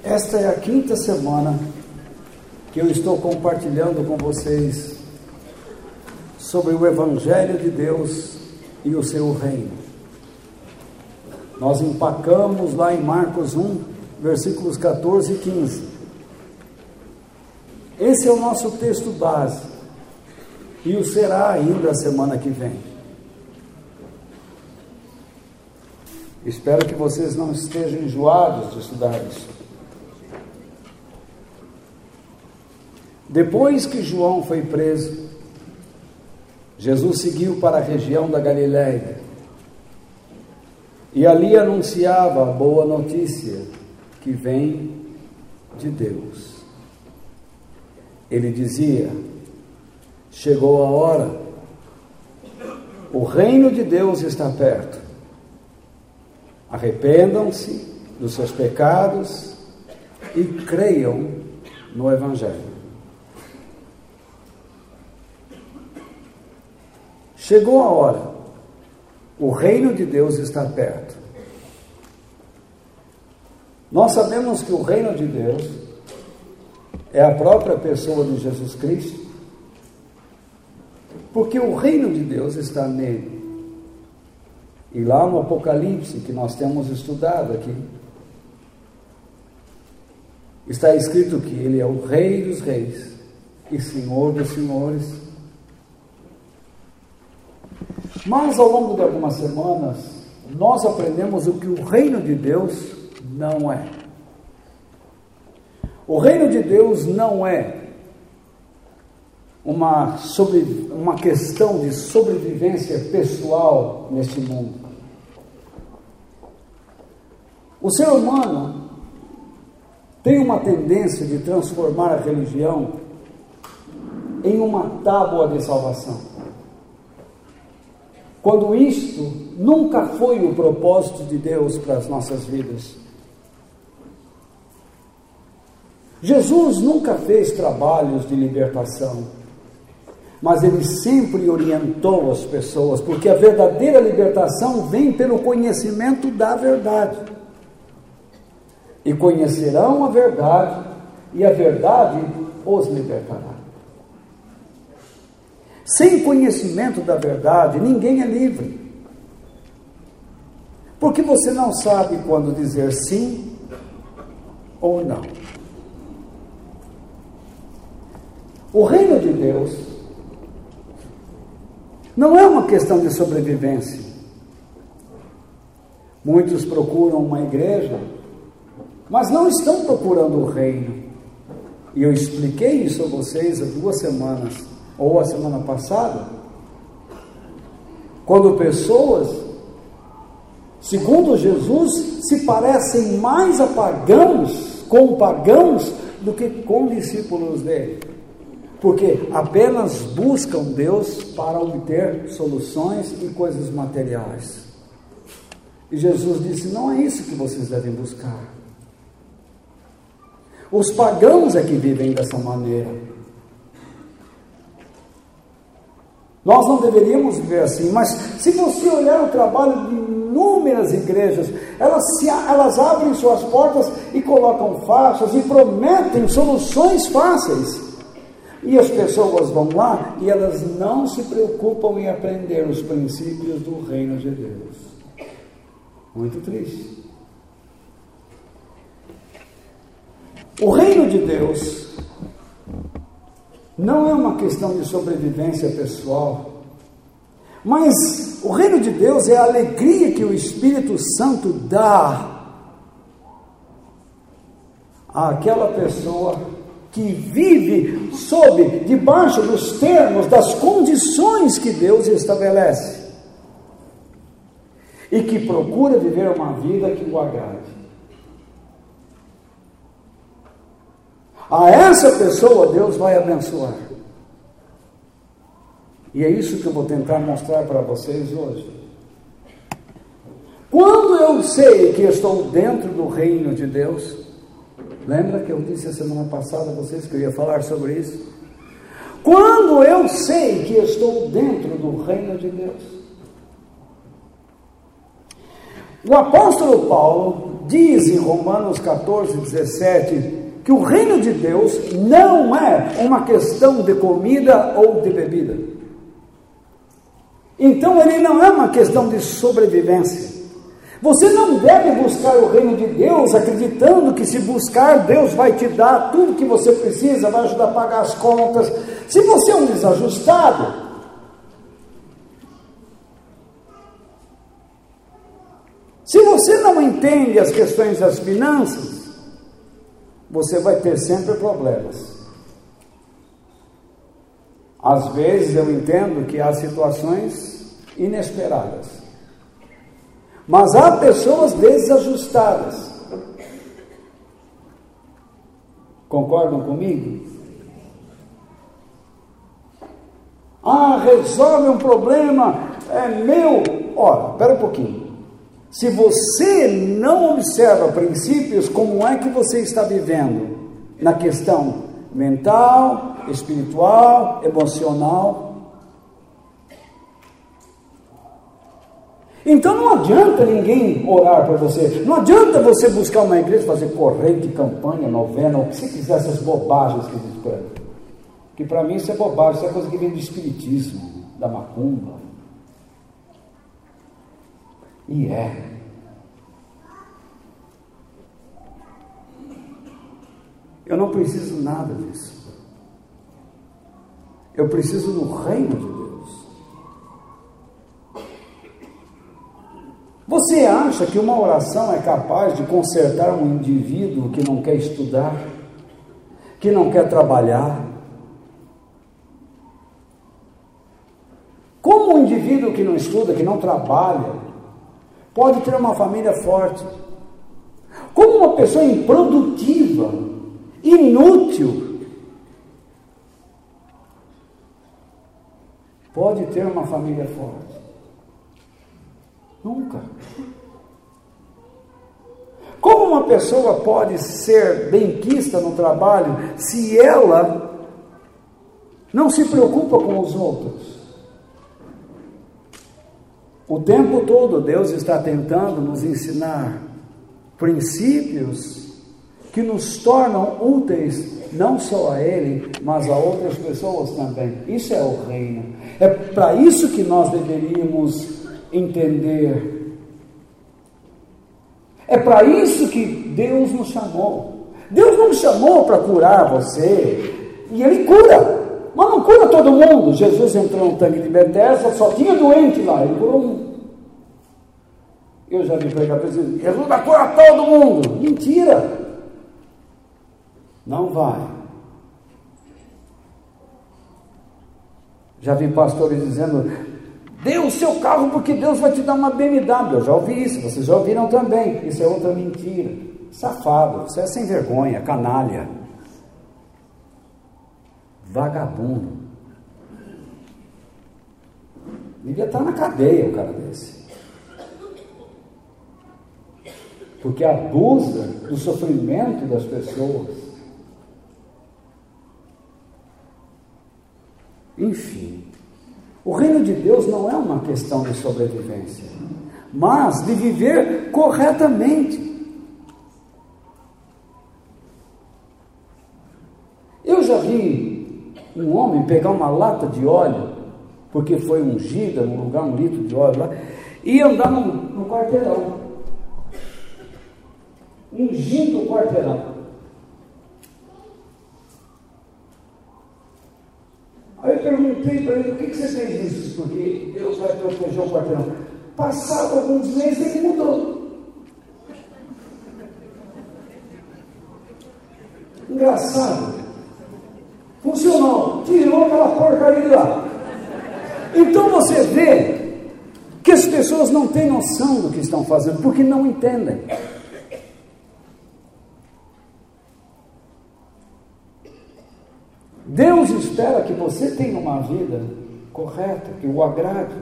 Esta é a quinta semana que eu estou compartilhando com vocês sobre o Evangelho de Deus e o seu reino. Nós empacamos lá em Marcos 1, versículos 14 e 15. Esse é o nosso texto base e o será ainda a semana que vem. Espero que vocês não estejam enjoados de estudar isso. Depois que João foi preso, Jesus seguiu para a região da Galileia e ali anunciava a boa notícia que vem de Deus. Ele dizia: chegou a hora, o reino de Deus está perto. Arrependam-se dos seus pecados e creiam no Evangelho. Chegou a hora, o reino de Deus está perto. Nós sabemos que o reino de Deus é a própria pessoa de Jesus Cristo, porque o reino de Deus está nele. E lá no Apocalipse, que nós temos estudado aqui, está escrito que ele é o Rei dos Reis e Senhor dos Senhores. Mas ao longo de algumas semanas, nós aprendemos o que o reino de Deus não é. O reino de Deus não é uma questão de sobrevivência pessoal neste mundo. O ser humano tem uma tendência de transformar a religião em uma tábua de salvação, quando isto nunca foi o propósito de Deus para as nossas vidas. Jesus nunca fez trabalhos de libertação, mas ele sempre orientou as pessoas, porque a verdadeira libertação vem pelo conhecimento da verdade. E conhecerão a verdade, e a verdade os libertará. Sem conhecimento da verdade, ninguém é livre. Porque você não sabe quando dizer sim ou não. O reino de Deus não é uma questão de sobrevivência. Muitos procuram uma igreja, mas não estão procurando o reino. E eu expliquei isso a vocês há 2 semanas, ou a semana passada, quando pessoas, segundo Jesus, se parecem mais a pagãos, com pagãos, do que com discípulos dele, porque apenas buscam Deus para obter soluções e coisas materiais. E Jesus disse: não é isso que vocês devem buscar. Os pagãos é que vivem dessa maneira. Nós não deveríamos viver assim, mas se você olhar o trabalho de inúmeras igrejas, elas abrem suas portas e colocam faixas e prometem soluções fáceis. E as pessoas vão lá e elas não se preocupam em aprender os princípios do reino de Deus. Muito triste. O reino de Deus não é uma questão de sobrevivência pessoal, mas o reino de Deus é a alegria que o Espírito Santo dá àquela pessoa que vive debaixo dos termos, das condições que Deus estabelece e que procura viver uma vida que o agrade. A essa pessoa Deus vai abençoar. E é isso que eu vou tentar mostrar para vocês hoje. Quando eu sei que estou dentro do reino de Deus, lembra que eu disse a semana passada a vocês que eu ia falar sobre isso? Quando eu sei que estou dentro do reino de Deus, o apóstolo Paulo diz em Romanos 14, 17, que o reino de Deus não é uma questão de comida ou de bebida. Então ele não é uma questão de sobrevivência. Você não deve buscar o reino de Deus acreditando que se buscar, Deus vai te dar tudo que você precisa, vai ajudar a pagar as contas. Se você é um desajustado, se você não entende as questões das finanças, você vai ter sempre problemas. Às vezes eu entendo que há situações inesperadas, mas há pessoas desajustadas. Concordam comigo? Resolve um problema, é meu. Ora, espera um pouquinho. Se você não observa princípios, como é que você está vivendo na questão mental, espiritual, emocional? Então não adianta ninguém orar por você, não adianta você buscar uma igreja, fazer corrente, campanha, novena, o que você quiser, essas bobagens que diz por aí. Que para mim isso é bobagem, isso é coisa que vem do espiritismo, da macumba. E é. Eu não preciso nada disso. Eu preciso do reino de Deus. Você acha que uma oração é capaz de consertar um indivíduo que não quer estudar, que não quer trabalhar? Como um indivíduo que não estuda, que não trabalha, pode ter uma família forte? Como uma pessoa improdutiva, inútil, pode ter uma família forte? Nunca. Como uma pessoa pode ser benquista no trabalho se ela não se preocupa com os outros? O tempo todo Deus está tentando nos ensinar princípios que nos tornam úteis não só a Ele, mas a outras pessoas também. Isso é o reino. É para isso que nós deveríamos entender. É para isso que Deus nos chamou. Deus não nos chamou para curar você, e Ele cura. Mas não cura todo mundo. Jesus entrou no tanque de Betesda, só tinha doente lá, ele curou um. Eu já vi pregar para dizer, Jesus vai curar todo mundo. Mentira. Não vai. Já vi pastores dizendo, dê o seu carro porque Deus vai te dar uma BMW. Eu já ouvi isso, vocês já ouviram também. Isso é outra mentira. Safado, você é sem vergonha, canalha, vagabundo. Devia estar na cadeia o cara desse, porque abusa do sofrimento das pessoas. Enfim, o reino de Deus não é uma questão de sobrevivência, mas de viver corretamente. Eu já vi um homem pegar uma lata de óleo, porque foi ungida num lugar, 1 litro de óleo lá, e andar no quarteirão, ungindo o quarteirão. Aí eu perguntei para ele, por que você fez isso? Porque Deus vai proteger o quarteirão. Passado alguns meses ele mudou. Engraçado. Funcionou, tirou aquela porcaria de lá. Então você vê que as pessoas não têm noção do que estão fazendo, porque não entendem. Deus espera que você tenha uma vida correta, que o agrade.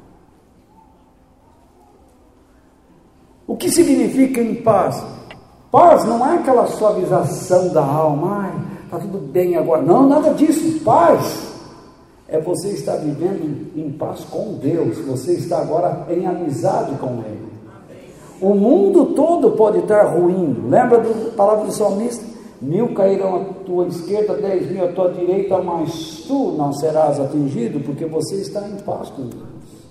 O que significa em paz? Paz não é aquela suavização da alma, está tudo bem agora. Não, nada disso. Paz é você estar vivendo em paz com Deus, você está agora em amizade com Ele. O mundo todo pode estar ruindo. Lembra da palavra do salmista? 1000 cairão à tua esquerda, 10.000 à tua direita, mas tu não serás atingido, porque você está em paz com Deus.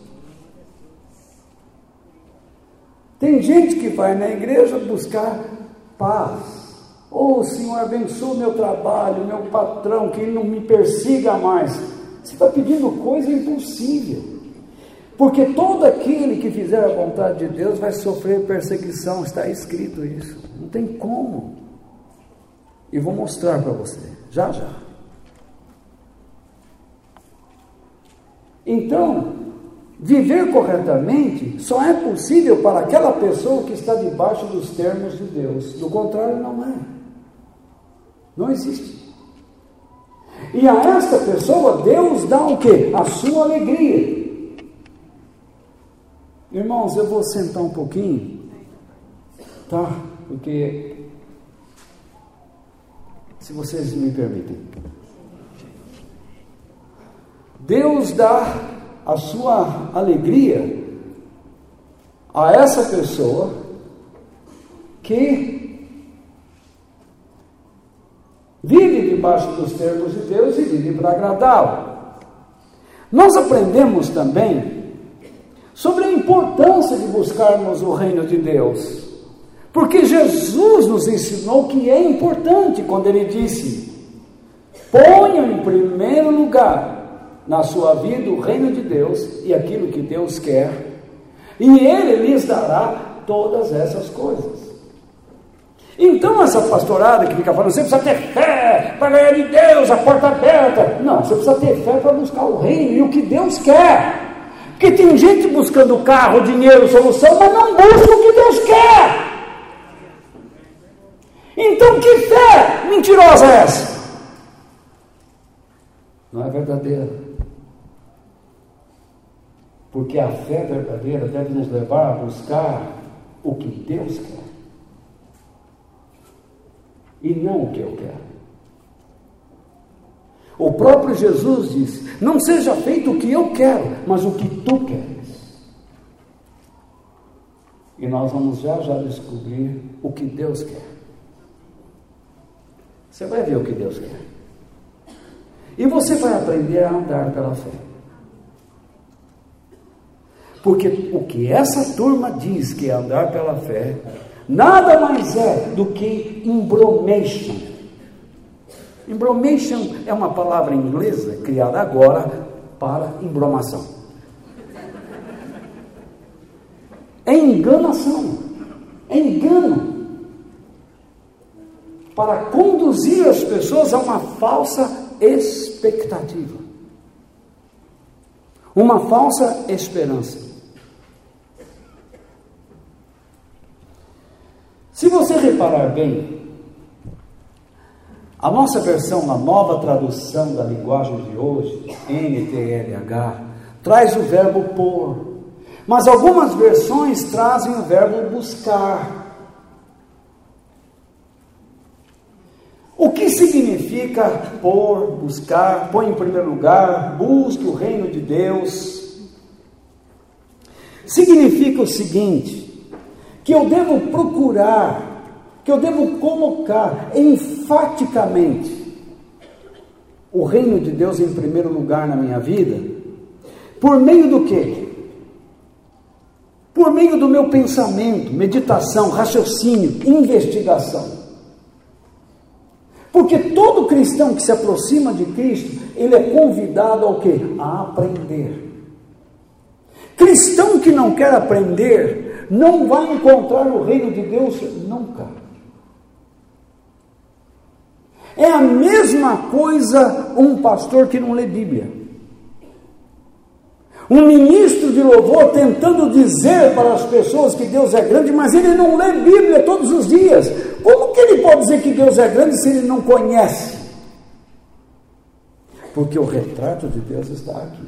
Tem gente que vai na igreja buscar paz. Oh, Senhor, abençoa o meu trabalho, meu patrão, que ele não me persiga mais. Você está pedindo coisa impossível. Porque todo aquele que fizer a vontade de Deus vai sofrer perseguição, está escrito isso. Não tem como. E vou mostrar para você, já já. Então, viver corretamente só é possível para aquela pessoa que está debaixo dos termos de Deus. Do contrário, não é. Não existe. E a esta pessoa, Deus dá o quê? A sua alegria. Irmãos, eu vou sentar um pouquinho, tá? Porque, se vocês me permitem, Deus dá a sua alegria a essa pessoa que vive debaixo dos termos de Deus e vive para agradá-lo. Nós aprendemos também sobre a importância de buscarmos o reino de Deus, porque Jesus nos ensinou que é importante quando ele disse: ponham em primeiro lugar na sua vida o reino de Deus e aquilo que Deus quer, e ele lhes dará todas essas coisas. Então essa pastorada que fica falando, você precisa ter fé para ganhar de Deus, a porta aberta. Não, você precisa ter fé para buscar o reino e o que Deus quer. Porque tem gente buscando carro, dinheiro, solução, mas não busca o que Deus quer. Então que fé mentirosa é essa? Não é verdadeira. Porque a fé verdadeira deve nos levar a buscar o que Deus quer. E não o que eu quero. O próprio Jesus disse: não seja feito o que eu quero, mas o que tu queres. E nós vamos já descobrir o que Deus quer. Você vai ver o que Deus quer. E você vai aprender a andar pela fé. Porque o que essa turma diz que é andar pela fé, nada mais é do que embromation. Embromation é uma palavra inglesa criada agora para embromação. É enganação, é engano, para conduzir as pessoas a uma falsa expectativa, uma falsa esperança. Se você reparar bem, a nossa versão, na nova tradução da linguagem de hoje, NTLH, traz o verbo pôr, mas algumas versões trazem o verbo buscar. O que significa pôr, buscar? Põe em primeiro lugar, busque o reino de Deus. Significa o seguinte, que eu devo procurar, que eu devo colocar enfaticamente o reino de Deus em primeiro lugar na minha vida, por meio do quê? Por meio do meu pensamento, meditação, raciocínio, investigação. Porque todo cristão que se aproxima de Cristo, ele é convidado ao quê? A aprender. Cristão que não quer aprender, não vai encontrar o reino de Deus nunca. É a mesma coisa um pastor que não lê Bíblia. Um ministro de louvor tentando dizer para as pessoas que Deus é grande, mas ele não lê Bíblia todos os dias. Como que ele pode dizer que Deus é grande se ele não conhece? Porque o retrato de Deus está aqui.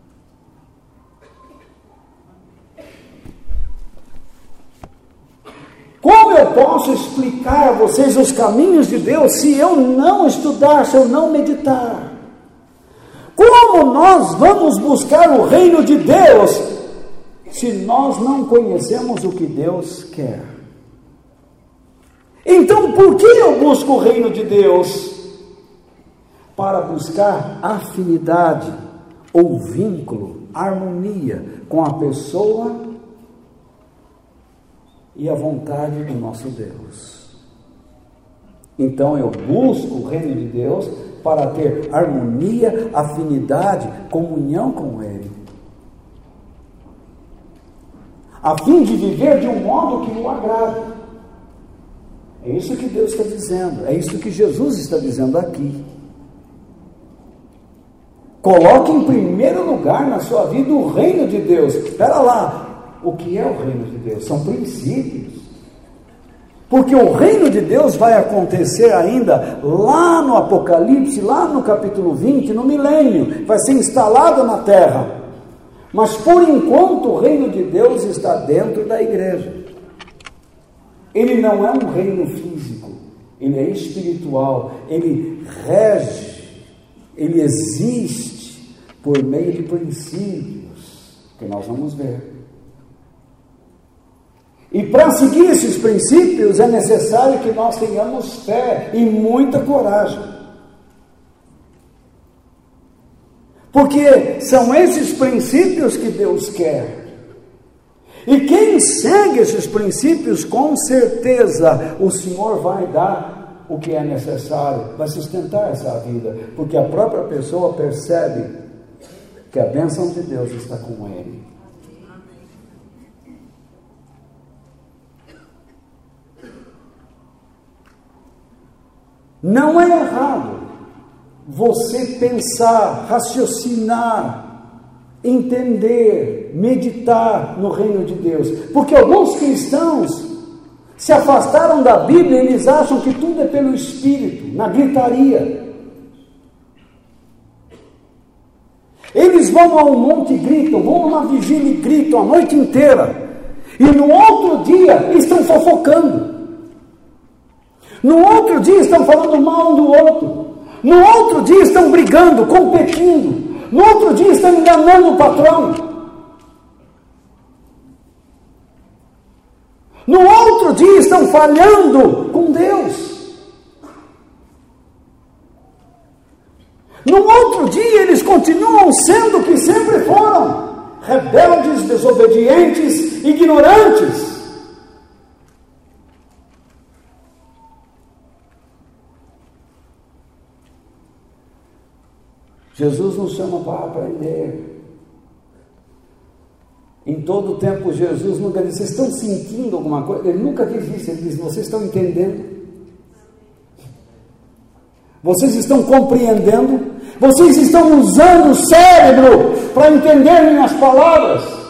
Como eu posso explicar a vocês os caminhos de Deus se eu não estudar, se eu não meditar? Como nós vamos buscar o reino de Deus se nós não conhecemos o que Deus quer. Então, por que eu busco o reino de Deus? Para buscar afinidade ou vínculo, harmonia com a pessoa e a vontade do nosso Deus. Então eu busco o reino de Deus para ter harmonia, afinidade, comunhão com Ele, a fim de viver de um modo que o agrade. É isso que Deus está dizendo, é isso que Jesus está dizendo aqui. Coloque em primeiro lugar na sua vida o reino de Deus. Espera lá, o que é o reino de Deus? São princípios. Porque o reino de Deus vai acontecer ainda lá no Apocalipse, lá no capítulo 20, no milênio, vai ser instalado na terra. Mas por enquanto o reino de Deus está dentro da igreja. Ele não é um reino físico, ele é espiritual, ele rege, ele existe por meio de princípios, que nós vamos ver. E para seguir esses princípios é necessário que nós tenhamos fé e muita coragem. Porque são esses princípios que Deus quer. E quem segue esses princípios, com certeza o Senhor vai dar o que é necessário, vai sustentar essa vida, porque a própria pessoa percebe que a bênção de Deus está com ele. Não é errado você pensar, raciocinar, entender, meditar no reino de Deus, porque alguns cristãos se afastaram da Bíblia e eles acham que tudo é pelo Espírito, na gritaria. Eles vão ao monte e gritam, vão numa vigília e gritam a noite inteira, e no outro dia estão fofocando. No outro dia estão falando mal um do outro. No outro dia estão brigando, competindo. No outro dia estão enganando o patrão. No outro dia estão falhando com Deus. No outro dia eles continuam sendo o que sempre foram: rebeldes, desobedientes, ignorantes. Jesus nos chama para aprender. Em todo o tempo Jesus nunca disse: vocês estão sentindo alguma coisa? Ele nunca diz isso, ele diz: vocês estão entendendo? Vocês estão compreendendo? Vocês estão usando o cérebro para entender minhas palavras?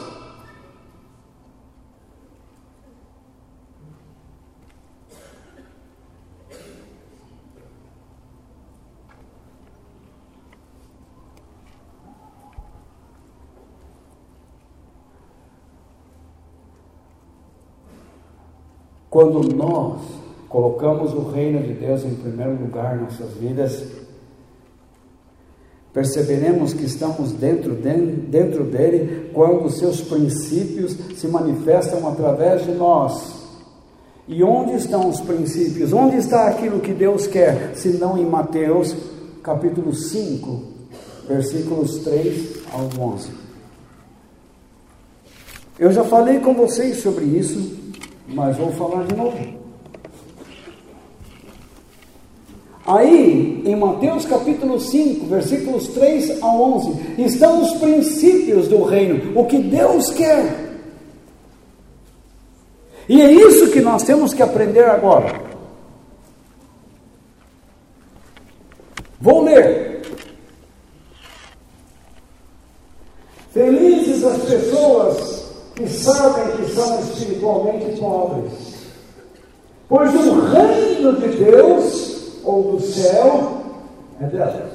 Quando nós colocamos o reino de Deus em primeiro lugar em nossas vidas, perceberemos que estamos dentro dele quando os seus princípios se manifestam através de nós. E onde estão os princípios? Onde está aquilo que Deus quer? Se não em Mateus capítulo 5, versículos 3 ao 11. Eu já falei com vocês sobre isso, mas vou falar de novo. Aí, em Mateus capítulo 5, versículos 3 a 11, estão os princípios do reino, o que Deus quer. E é isso que nós temos que aprender agora. Vou ler. Felizes as pessoas que sabem que são espiritualmente pobres, pois o reino de Deus ou do céu é delas.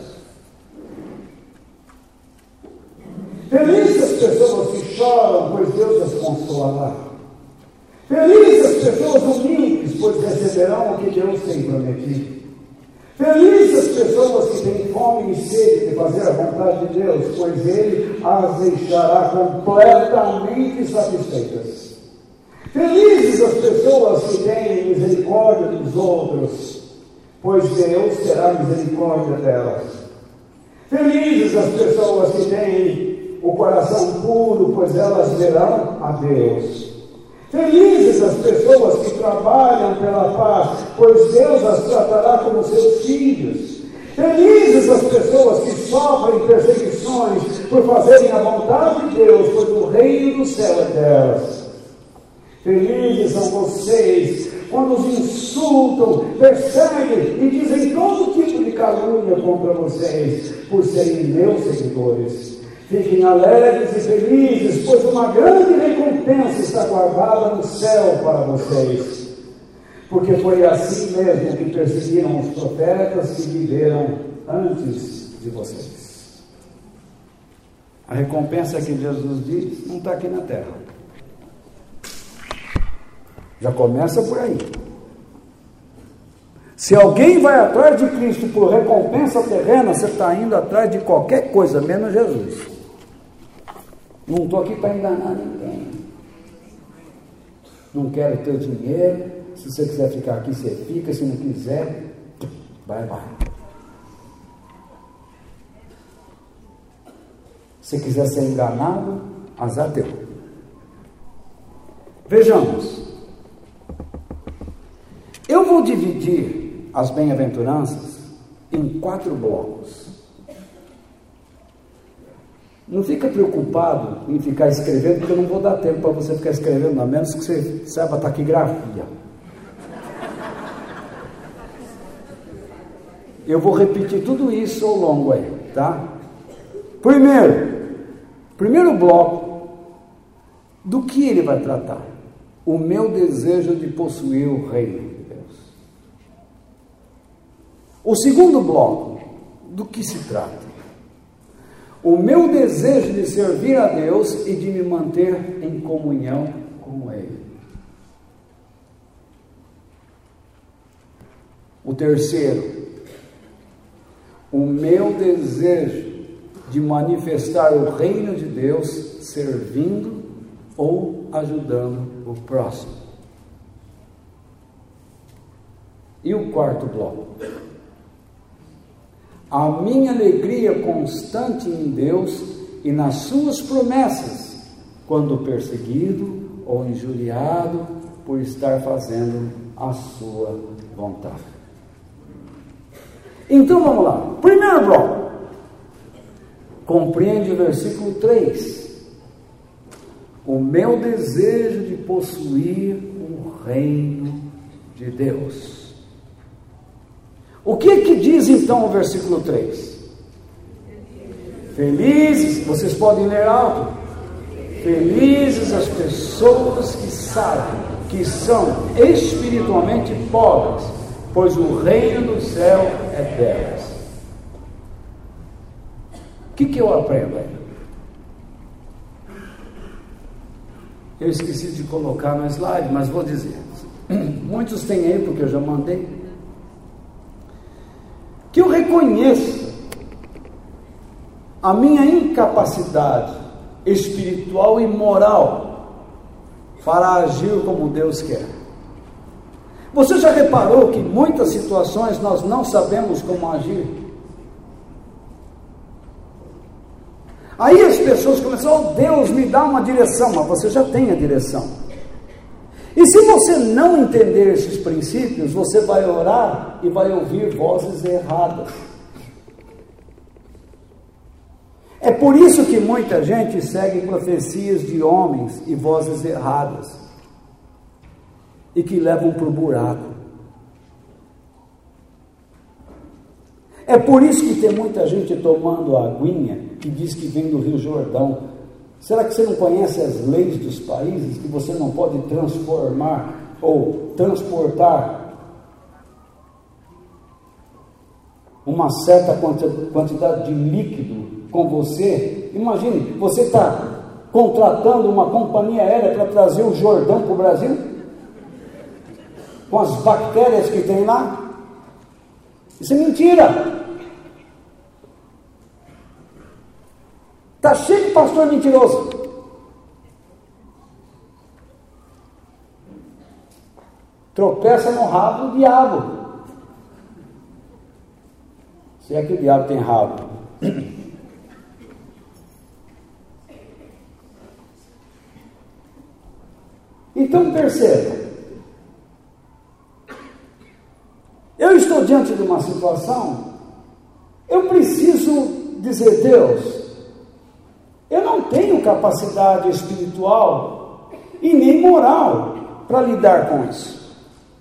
Felizes as pessoas que choram, pois Deus as consolará. Felizes as pessoas humildes, pois receberão o que Deus tem prometido. Felizes as pessoas que têm fome e sede de fazer a vontade de Deus, pois Ele as deixará completamente satisfeitas. Felizes as pessoas que têm misericórdia dos outros, pois Deus terá misericórdia delas. Felizes as pessoas que têm o coração puro, pois elas verão a Deus. Felizes as pessoas que trabalham pela paz, pois Deus as tratará como seus filhos. Felizes as pessoas que sofrem perseguições por fazerem a vontade de Deus, pois o reino do céu é delas. Felizes são vocês quando os insultam, perseguem e dizem todo tipo de calúnia contra vocês, por serem meus seguidores. Fiquem alegres e felizes, pois uma grande recompensa está guardada no céu para vocês. Porque foi assim mesmo que perseguiram os profetas que viveram antes de vocês. A recompensa que Jesus diz não está aqui na terra. Já começa por aí. Se alguém vai atrás de Cristo por recompensa terrena, você está indo atrás de qualquer coisa, menos Jesus. Não estou aqui para enganar ninguém. Não quero teu dinheiro. Se você quiser ficar aqui, você fica. Se não quiser, vai. Se quiser ser enganado, azar teu. Vejamos. Eu vou dividir as bem-aventuranças em 4 blocos. Não fica preocupado em ficar escrevendo, porque eu não vou dar tempo para você ficar escrevendo, a menos que você saiba taquigrafia. Eu vou repetir tudo isso ao longo aí, tá? Primeiro bloco, do que ele vai tratar? O meu desejo de possuir o reino de Deus. O segundo bloco, do que se trata? O meu desejo de servir a Deus e de me manter em comunhão com Ele. O terceiro, o meu desejo de manifestar o reino de Deus servindo ou ajudando o próximo. E o quarto bloco, a minha alegria constante em Deus e nas suas promessas, quando perseguido ou injuriado por estar fazendo a sua vontade. Então vamos lá. Primeiro bloco. Compreende o versículo 3. O meu desejo de possuir o reino de Deus. O que diz então o versículo 3? Felizes, vocês podem ler alto. Felizes as pessoas que sabem que são espiritualmente pobres, pois o reino do céu é delas. O que eu aprendo aí? Eu esqueci de colocar no slide, mas vou dizer. Muitos têm aí, porque eu já mandei. Que eu reconheça a minha incapacidade espiritual e moral para agir como Deus quer. Você já reparou que em muitas situações nós não sabemos como agir? Aí as pessoas começam, oh Deus, me dá uma direção, mas você já tem a direção. E se você não entender esses princípios, você vai orar e vai ouvir vozes erradas. É por isso que muita gente segue profecias de homens e vozes erradas, e que levam para o buraco. É por isso que tem muita gente tomando a aguinha que diz que vem do Rio Jordão. Será que você não conhece as leis dos países, que você não pode transformar ou transportar uma certa quantidade de líquido com você? Imagine, você está contratando uma companhia aérea para trazer o Jordão para o Brasil, com as bactérias que tem lá. Isso é mentira. Está cheio de pastor mentiroso. Tropeça no rabo do diabo. Se é que o diabo tem rabo. Então perceba, eu estou diante de uma situação, eu preciso dizer, Deus, eu não tenho capacidade espiritual e nem moral para lidar com isso,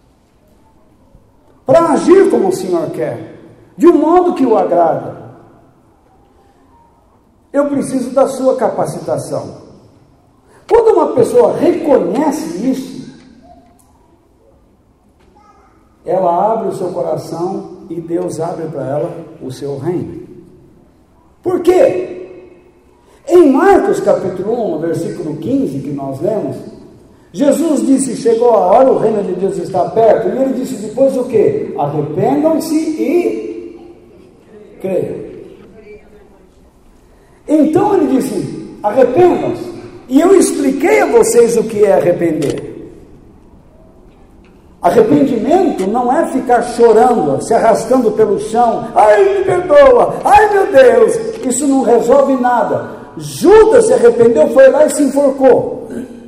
para agir como o Senhor quer, de um modo que o agrada. Eu preciso da sua capacitação. Quando uma pessoa reconhece isso, ela abre o seu coração e Deus abre para ela o seu reino. Por quê? Em Marcos capítulo 1, versículo 15, que nós lemos, Jesus disse, chegou a hora, o reino de Deus está perto, e ele disse depois o quê? Arrependam-se e creiam. Então ele disse, arrependam-se. E eu expliquei a vocês o que é arrepender. Arrependimento não é ficar chorando, se arrastando pelo chão. Ai, me perdoa. Ai, meu Deus. Isso não resolve nada. Judas se arrependeu, foi lá e se enforcou.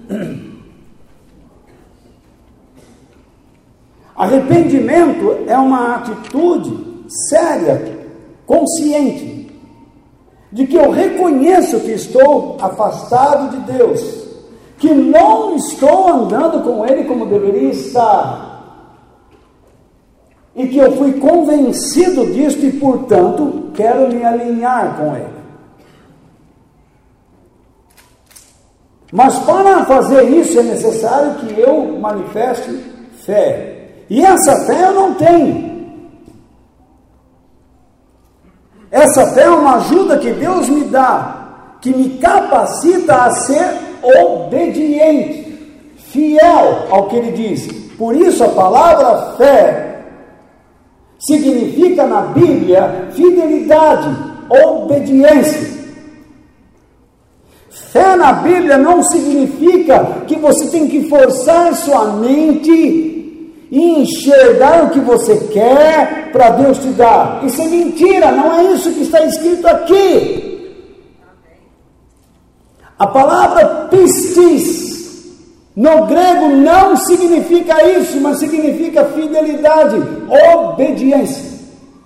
Arrependimento é uma atitude séria, consciente, de que eu reconheço que estou afastado de Deus, que não estou andando com Ele como deveria estar, e que eu fui convencido disso e, portanto, quero me alinhar com Ele. Mas para fazer isso é necessário que eu manifeste fé, e essa fé eu não tenho. Essa fé é uma ajuda que Deus me dá, que me capacita a ser obediente, fiel ao que Ele diz. Por isso a palavra fé significa na Bíblia fidelidade, obediência. Fé na Bíblia não significa que você tem que forçar sua mente e enxergar o que você quer para Deus te dar. Isso é mentira, não é isso que está escrito aqui. A palavra pistis no grego não significa isso, mas significa fidelidade, obediência.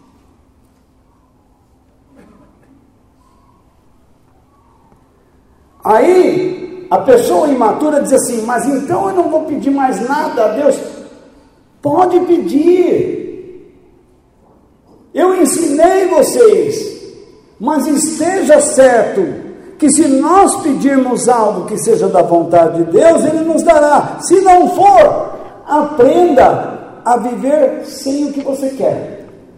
Aí a pessoa imatura diz assim, mas então eu não vou pedir mais nada a Deus. Pode pedir. Eu ensinei vocês, mas esteja certo que se nós pedirmos algo que seja da vontade de Deus, Ele nos dará. Se não for, aprenda a viver sem o que você quer.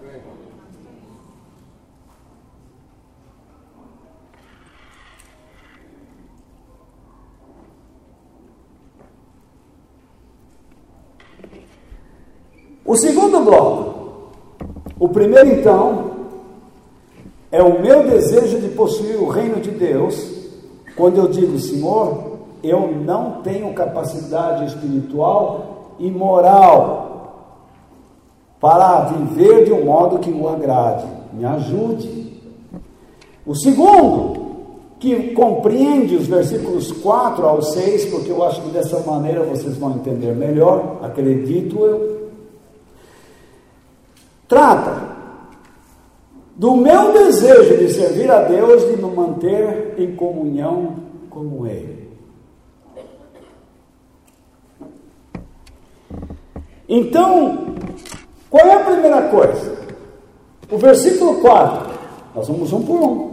O segundo bloco, o primeiro então, é o meu desejo de possuir o reino de Deus, quando eu digo, Senhor, eu não tenho capacidade espiritual e moral para viver de um modo que o agrade, me ajude. O segundo, que compreende os versículos 4 ao 6, porque eu acho que dessa maneira vocês vão entender melhor, acredito eu, trata do meu desejo de servir a Deus, de me manter em comunhão com Ele. Então, qual é a primeira coisa? O versículo 4, nós vamos um por um.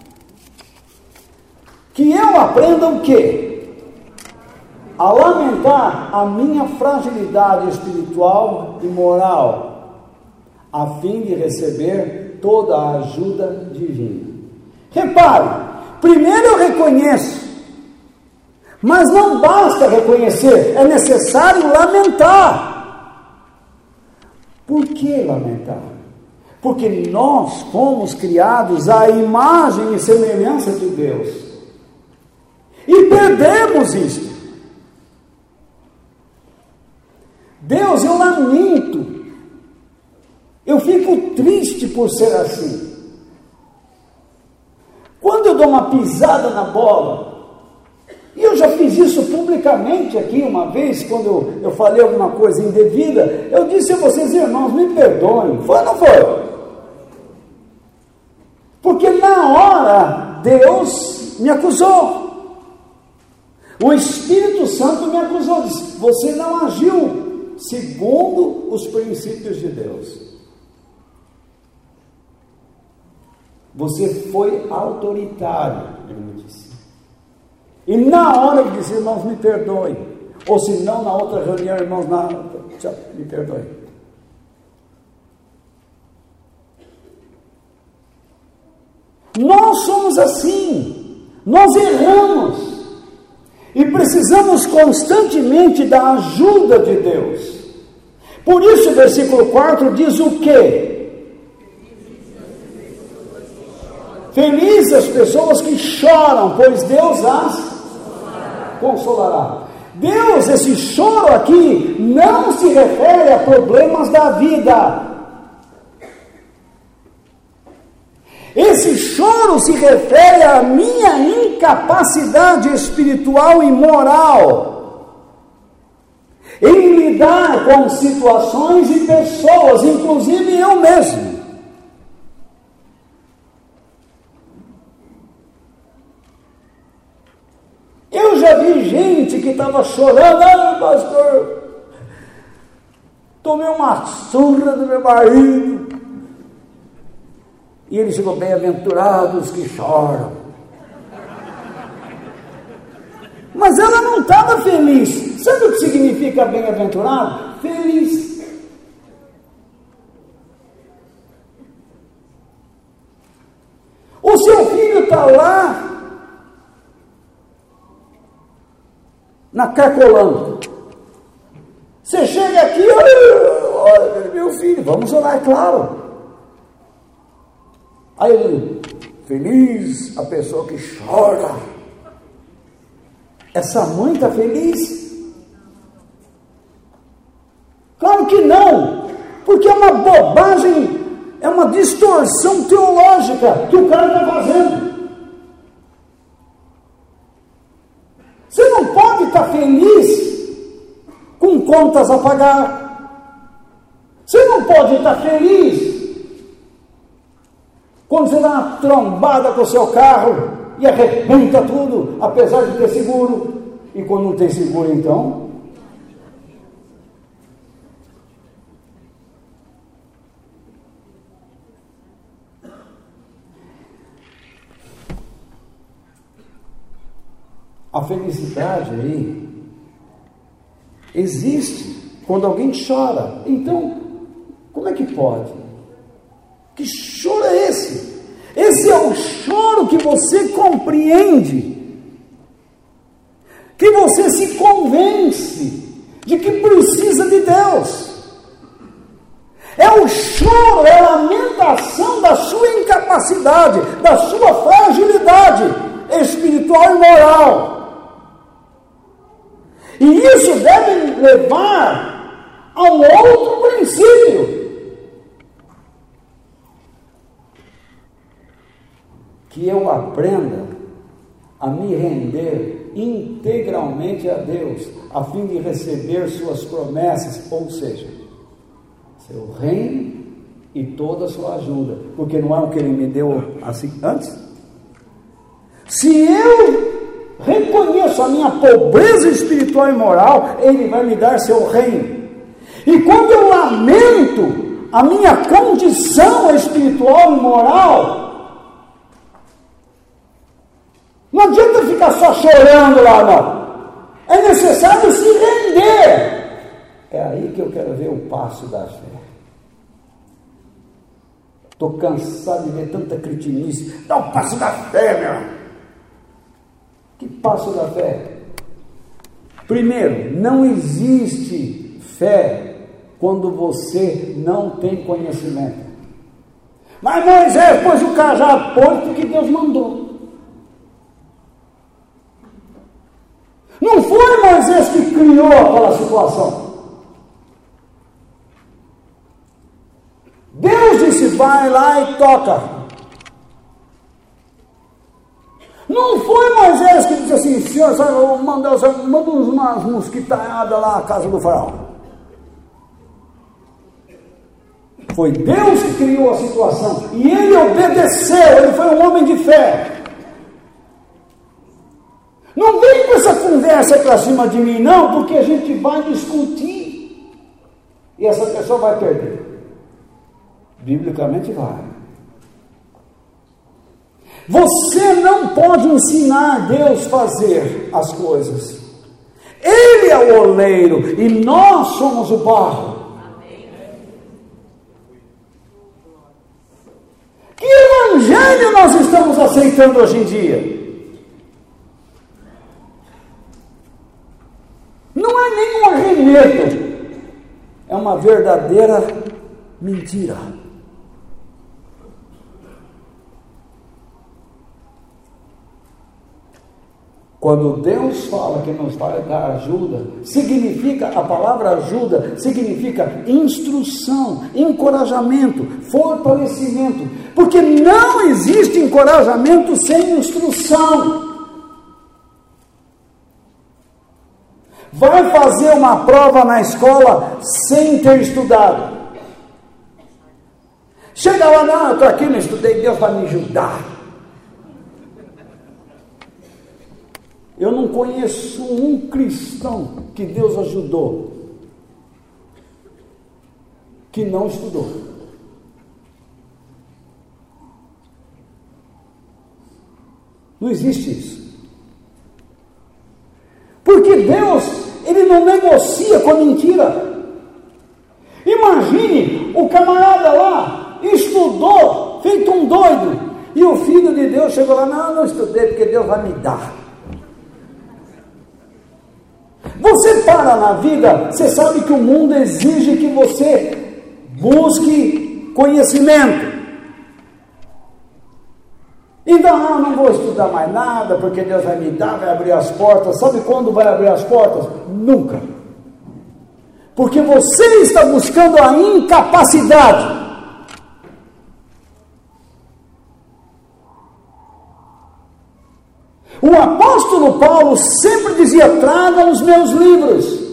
Que eu aprenda o quê? A lamentar a minha fragilidade espiritual e moral, a fim de receber toda a ajuda divina. Repare, primeiro eu reconheço, mas não basta reconhecer, é necessário lamentar. Por que lamentar? Porque nós fomos criados à imagem e semelhança de Deus. E perdemos isso. Deus, eu lamento. Eu fico triste por ser assim. Quando eu dou uma pisada na bola, e eu já fiz isso publicamente aqui uma vez, quando eu falei alguma coisa indevida, eu disse a vocês, irmãos, me perdoem. Foi ou não foi? Porque na hora, Deus me acusou. O Espírito Santo me acusou. Disse, você não agiu segundo os princípios de Deus. Você foi autoritário, ele me disse. E na hora eu disse, irmãos, me perdoem. Ou se não, na outra reunião, irmãos, me perdoem. Nós somos assim. Nós erramos. E precisamos constantemente da ajuda de Deus. Por isso o versículo 4 diz o quê? Felizes as pessoas que choram, pois Deus as consolará. Deus, esse choro aqui, não se refere a problemas da vida. Esse choro se refere à minha incapacidade espiritual e moral em lidar com situações e pessoas, inclusive eu mesmo. Eu já vi gente que estava chorando, pastor, tomei uma surra do meu marido. E ele chegou, bem-aventurados que choram. Mas ela não estava feliz. Sabe o que significa bem-aventurado? Feliz. O seu filho está lá, na Cracolândia. Você chega aqui, olha, meu filho, vamos orar, é claro. Aí ele, feliz a pessoa que chora. Essa mãe está feliz? Claro que não, porque é uma bobagem, é uma distorção teológica que o cara está fazendo. Você não pode estar feliz com contas a pagar. Você não pode estar feliz quando você dá uma trombada com o seu carro e arrebenta tudo, apesar de ter seguro. E quando não tem seguro, então? A felicidade aí existe quando alguém chora. Então, como é que pode? Que choro é esse? Esse é o choro que você compreende, que você se convence de que precisa de Deus. É o choro, é a lamentação da sua incapacidade, da sua fragilidade espiritual e moral. E isso deve levar a um outro princípio. Que eu aprenda a me render integralmente a Deus, a fim de receber suas promessas, ou seja, seu reino e toda a sua ajuda, porque não é o que ele me deu assim antes? Se eu reconheço a minha pobreza espiritual e moral, ele vai me dar seu reino. E quando eu lamento a minha condição espiritual e moral, não adianta ficar só chorando lá, não. É necessário se render. É aí que eu quero ver o passo da fé. Estou cansado de ver tanta cretinice. Dá o passo da fé, meu. Que passo da fé? Primeiro, não existe fé quando você não tem conhecimento. Mas Moisés pôs o cajado, pôs porque Deus mandou. Não foi Moisés que criou aquela situação. Deus disse, vai lá e toca. Não foi Moisés que disse assim, Senhor, manda umas mosquitaiadas lá na casa do faraó. Foi Deus que criou a situação. E ele obedeceu, ele foi um homem de fé. Não vem com essa conversa para cima de mim, não, porque a gente vai discutir. E essa pessoa vai perder. Biblicamente vai. Você não pode ensinar Deus a fazer as coisas. Ele é o oleiro e nós somos o barro. Que evangelho nós estamos aceitando hoje em dia? Não é nenhum arremedo, é uma verdadeira mentira. Quando Deus fala que nos vai dar ajuda, significa, a palavra ajuda, significa instrução, encorajamento, fortalecimento, porque não existe encorajamento sem instrução. Vai fazer uma prova na escola sem ter estudado. Chega lá, não, eu estou aqui, não estudei, Deus vai me ajudar. Eu não conheço um cristão que Deus ajudou, que não estudou. Não existe isso. Porque Deus, Ele não negocia com a mentira. Imagine o camarada lá, estudou, feito um doido, e o filho de Deus chegou lá, não estudei porque Deus vai me dar. Você para na vida, você sabe que o mundo exige que você busque conhecimento. Então, não vou estudar mais nada, porque Deus vai me dar, vai abrir as portas. Sabe quando vai abrir as portas? Nunca. Porque você está buscando a incapacidade. O apóstolo Paulo sempre dizia, tragam os meus livros.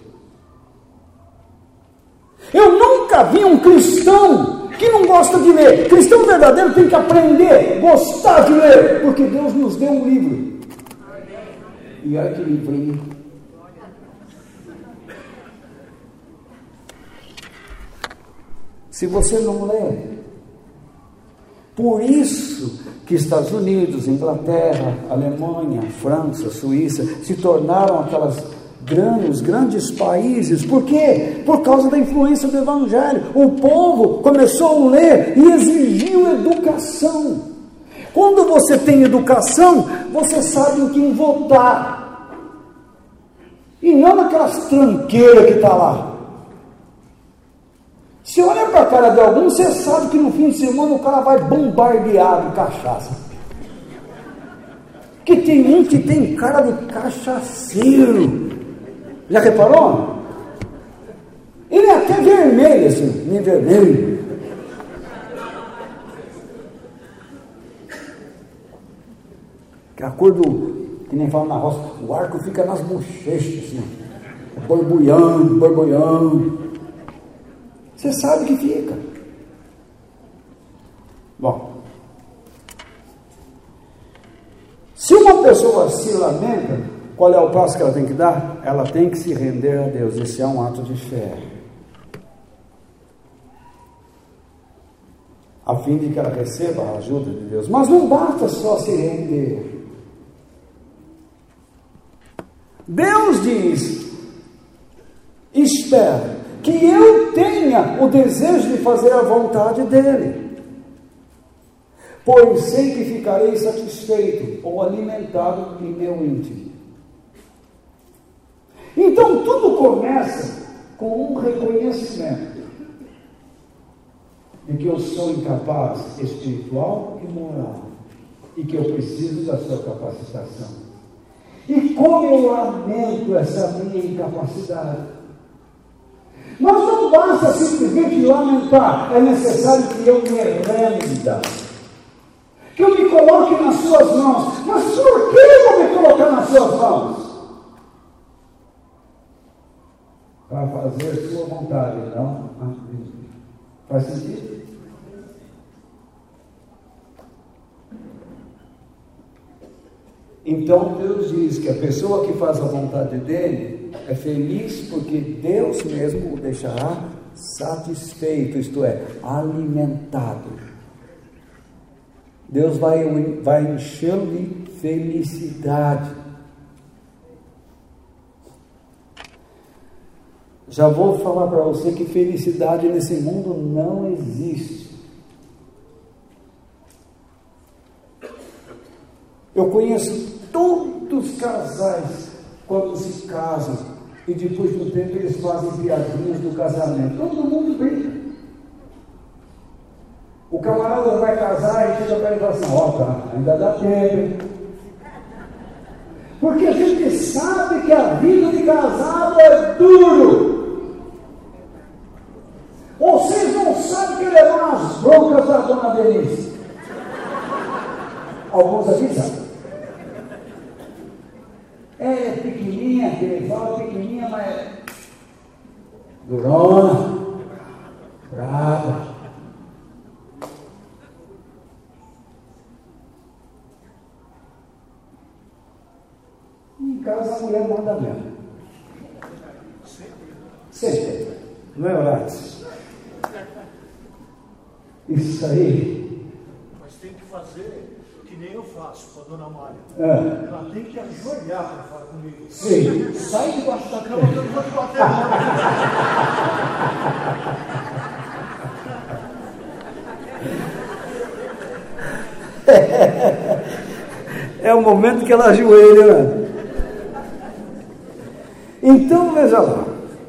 Eu nunca vi um cristão que não gosta de ler. Cristão verdadeiro tem que aprender, gostar de ler, porque Deus nos deu um livro. E olha que livrinho. Se você não lê, por isso que Estados Unidos, Inglaterra, Alemanha, França, Suíça se tornaram os grandes países. Por quê? Por causa da influência do Evangelho. O povo começou a ler e exigiu educação. Quando você tem educação, você sabe em quem votar. E não naquelas tranqueiras que está lá. Se olha para a cara de algum, você sabe que no fim de semana o cara vai bombardear de cachaça. Que tem um que tem cara de cachaceiro. Já reparou? Ele é até vermelho, assim, nem vermelho. Que é a cor do, que nem fala na roça, o arco fica nas bochechas, assim, borbulhando, borbulhando. Você sabe que fica. Bom, se uma pessoa se lamenta, qual é o passo que ela tem que dar? Ela tem que se render a Deus. Esse é um ato de fé. A fim de que ela receba a ajuda de Deus. Mas não basta só se render. Deus diz, espera que eu tenha o desejo de fazer a vontade dele, pois sei que ficarei satisfeito ou alimentado em meu íntimo. Então tudo começa com um reconhecimento. de que eu sou incapaz espiritual e moral e que eu preciso da sua capacitação. E como eu lamento essa minha incapacidade. Mas não basta simplesmente lamentar, é necessário que eu me renda, que eu me coloque nas suas mãos. Mas por que eu vou me colocar nas suas mãos? Para fazer sua vontade, não? Faz sentido? Então Deus diz que a pessoa que faz a vontade dele é feliz porque Deus mesmo o deixará satisfeito, isto é, alimentado. Deus vai enchê-lo de felicidade. Já vou falar para você que felicidade nesse mundo não existe. Eu conheço todos os casais quando se casam e depois do tempo eles fazem piadinhas do casamento. Todo mundo brinca. O camarada vai casar e chega para ele e fala assim: ó, tá, ainda dá tempo. Porque a gente sabe que a vida de casado é duro. Vocês não sabem que levaram as broncas da dona Denise. Alguns aqui sabem. É pequenininha, que ele fala pequenininha, mas é durona, brava. Em casa a mulher manda mesmo. Sempre. Não é, Horácio? Isso aí. Mas tem que fazer que nem eu faço com a dona Mária. Ela tem que ajoelhar para falar comigo. Sim. Sai debaixo da cama que eu não vou te bater a mão. É o momento que ela ajoelha, né? Então, veja lá.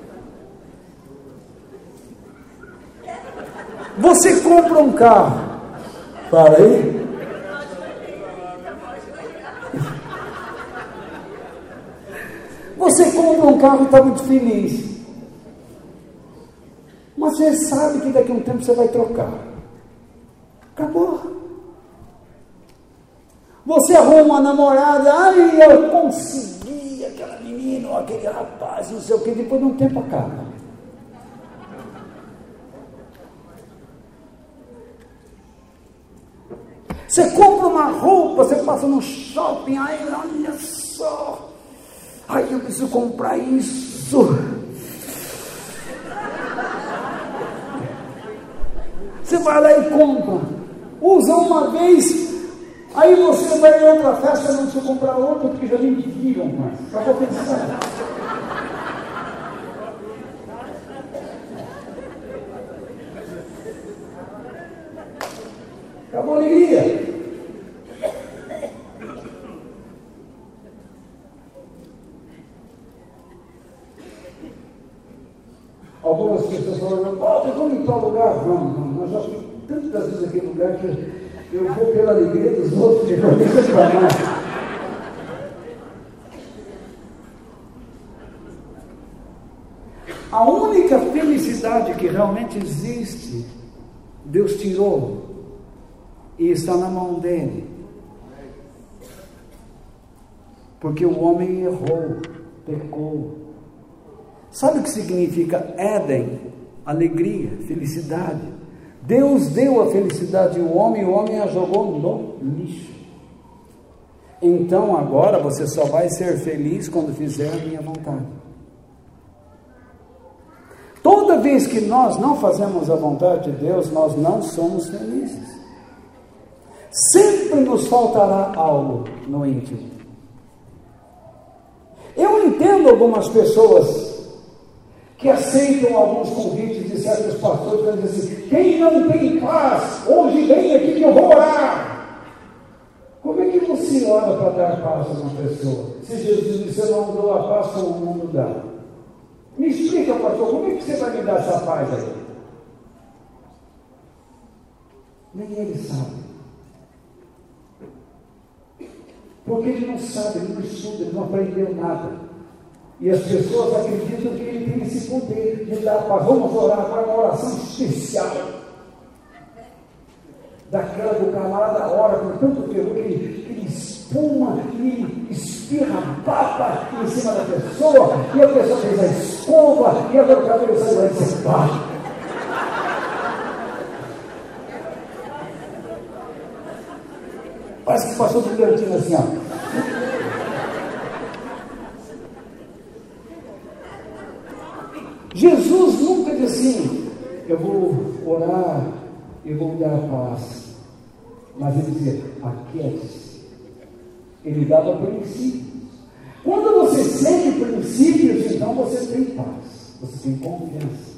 Você compra um carro. Para aí. Você compra um carro e está muito feliz. Mas você sabe que daqui a um tempo você vai trocar. Acabou. Você arruma uma namorada. Ai, eu consegui aquela menina ou aquele rapaz, não sei o que. Depois de um tempo acaba. Você compra uma roupa, você passa no shopping, ai, olha só, ai, eu preciso comprar isso. Você vai lá e compra, usa uma vez, aí você vai em outra festa, não precisa comprar outra, porque já nem viram mais, acabou pensando. Acabou a alegria. Algumas pessoas falam: vamos em tal lugar? Vamos. Nós já fomos tantas vezes naquele lugar que eu vou pela alegria dos outros de cabeça para nós. A única felicidade que realmente existe, Deus tirou. E está na mão dele. Porque o homem errou, pecou. Sabe o que significa Éden? Alegria, felicidade. Deus deu a felicidade ao homem e o homem a jogou no lixo. Então agora você só vai ser feliz quando fizer a minha vontade. Toda vez que nós não fazemos a vontade de Deus, nós não somos felizes. Sempre nos faltará algo no íntimo. Eu entendo algumas pessoas que aceitam alguns convites de certos pastores para dizer assim: quem não tem paz, hoje vem aqui que eu vou orar. Como é que você ora para dar paz a uma pessoa? Se Jesus disse: eu não dou a paz como o mundo dá. Me explica, pastor, como é que você vai me dar essa paz aí? Nem ele sabe. Porque ele não sabe, ele não estuda, ele não aprendeu nada. E as pessoas acreditam que ele tem esse poder de dar paz. Vamos orar agora uma oração especial. Daquela do camarada ora com tanto terror que ele espuma e espirra baba em cima da pessoa, e a pessoa fez a escova, e agora o cabelo sai lá e se pá. Parece que passou do cantinho assim, ó. Jesus nunca disse assim, eu vou orar, eu vou dar a paz. Mas ele dizia, aquiete-se. Ele dava princípios. Quando você segue princípios, então você tem paz, você tem confiança.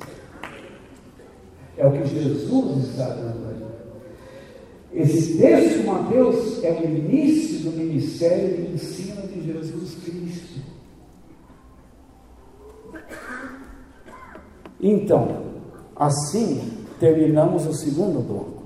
É o que Jesus está dando aí. Esse texto de Mateus é o início do ministério de ensino de Jesus Cristo. Então, assim terminamos o segundo bloco.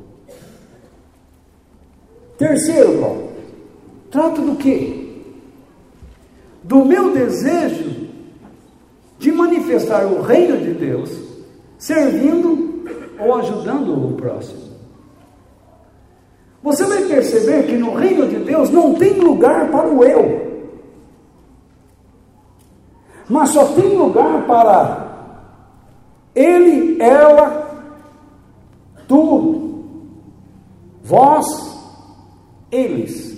Terceiro bloco. Trata do quê? Do meu desejo de manifestar o reino de Deus, servindo ou ajudando o próximo. Você vai perceber que no reino de Deus não tem lugar para o eu, mas só tem lugar para ele, ela, tu, vós, eles.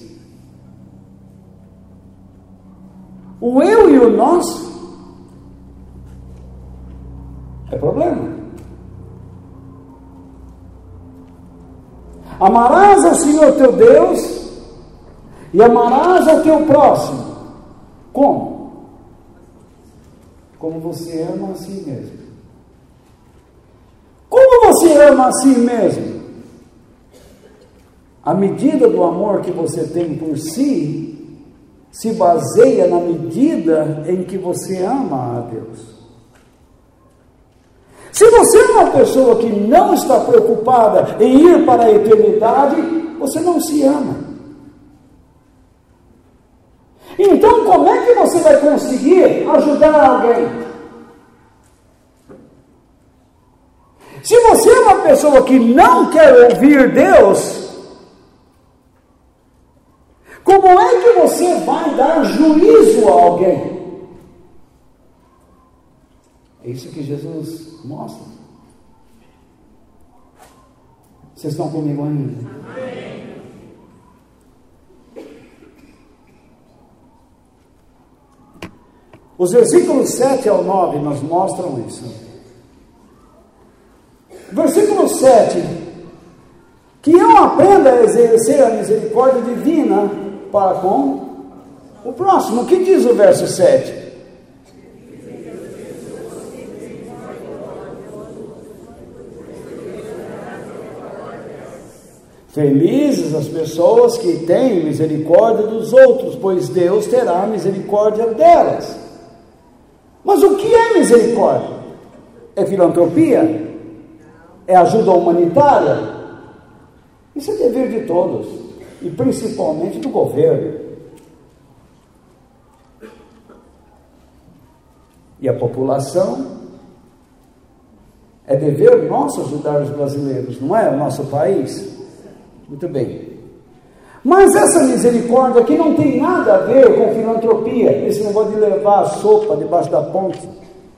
O eu e o nós é problema. Amarás ao Senhor teu Deus e amarás ao teu próximo. Como? Como você ama a si mesmo. Como você ama a si mesmo? A medida do amor que você tem por si se baseia na medida em que você ama a Deus. Se você é uma pessoa que não está preocupada em ir para a eternidade, você não se ama. Então, como é que você vai conseguir ajudar alguém? Se você é uma pessoa que não quer ouvir Deus, como é que você vai dar juízo a alguém? É isso que Jesus mostra. Vocês estão comigo ainda? Amém. Os versículos 7 ao 9 nos mostram isso. Versículo 7. Que eu aprenda a exercer a misericórdia divina para com o próximo. O que diz o verso 7? Felizes as pessoas que têm misericórdia dos outros, pois Deus terá misericórdia delas. Mas o que é misericórdia? É filantropia? É ajuda humanitária? Isso é dever de todos, e principalmente do governo. E a população? É dever nosso ajudar os brasileiros, não é? O nosso país? Muito bem. Mas essa misericórdia aqui não tem nada a ver com filantropia, esse negócio de levar a sopa debaixo da ponte.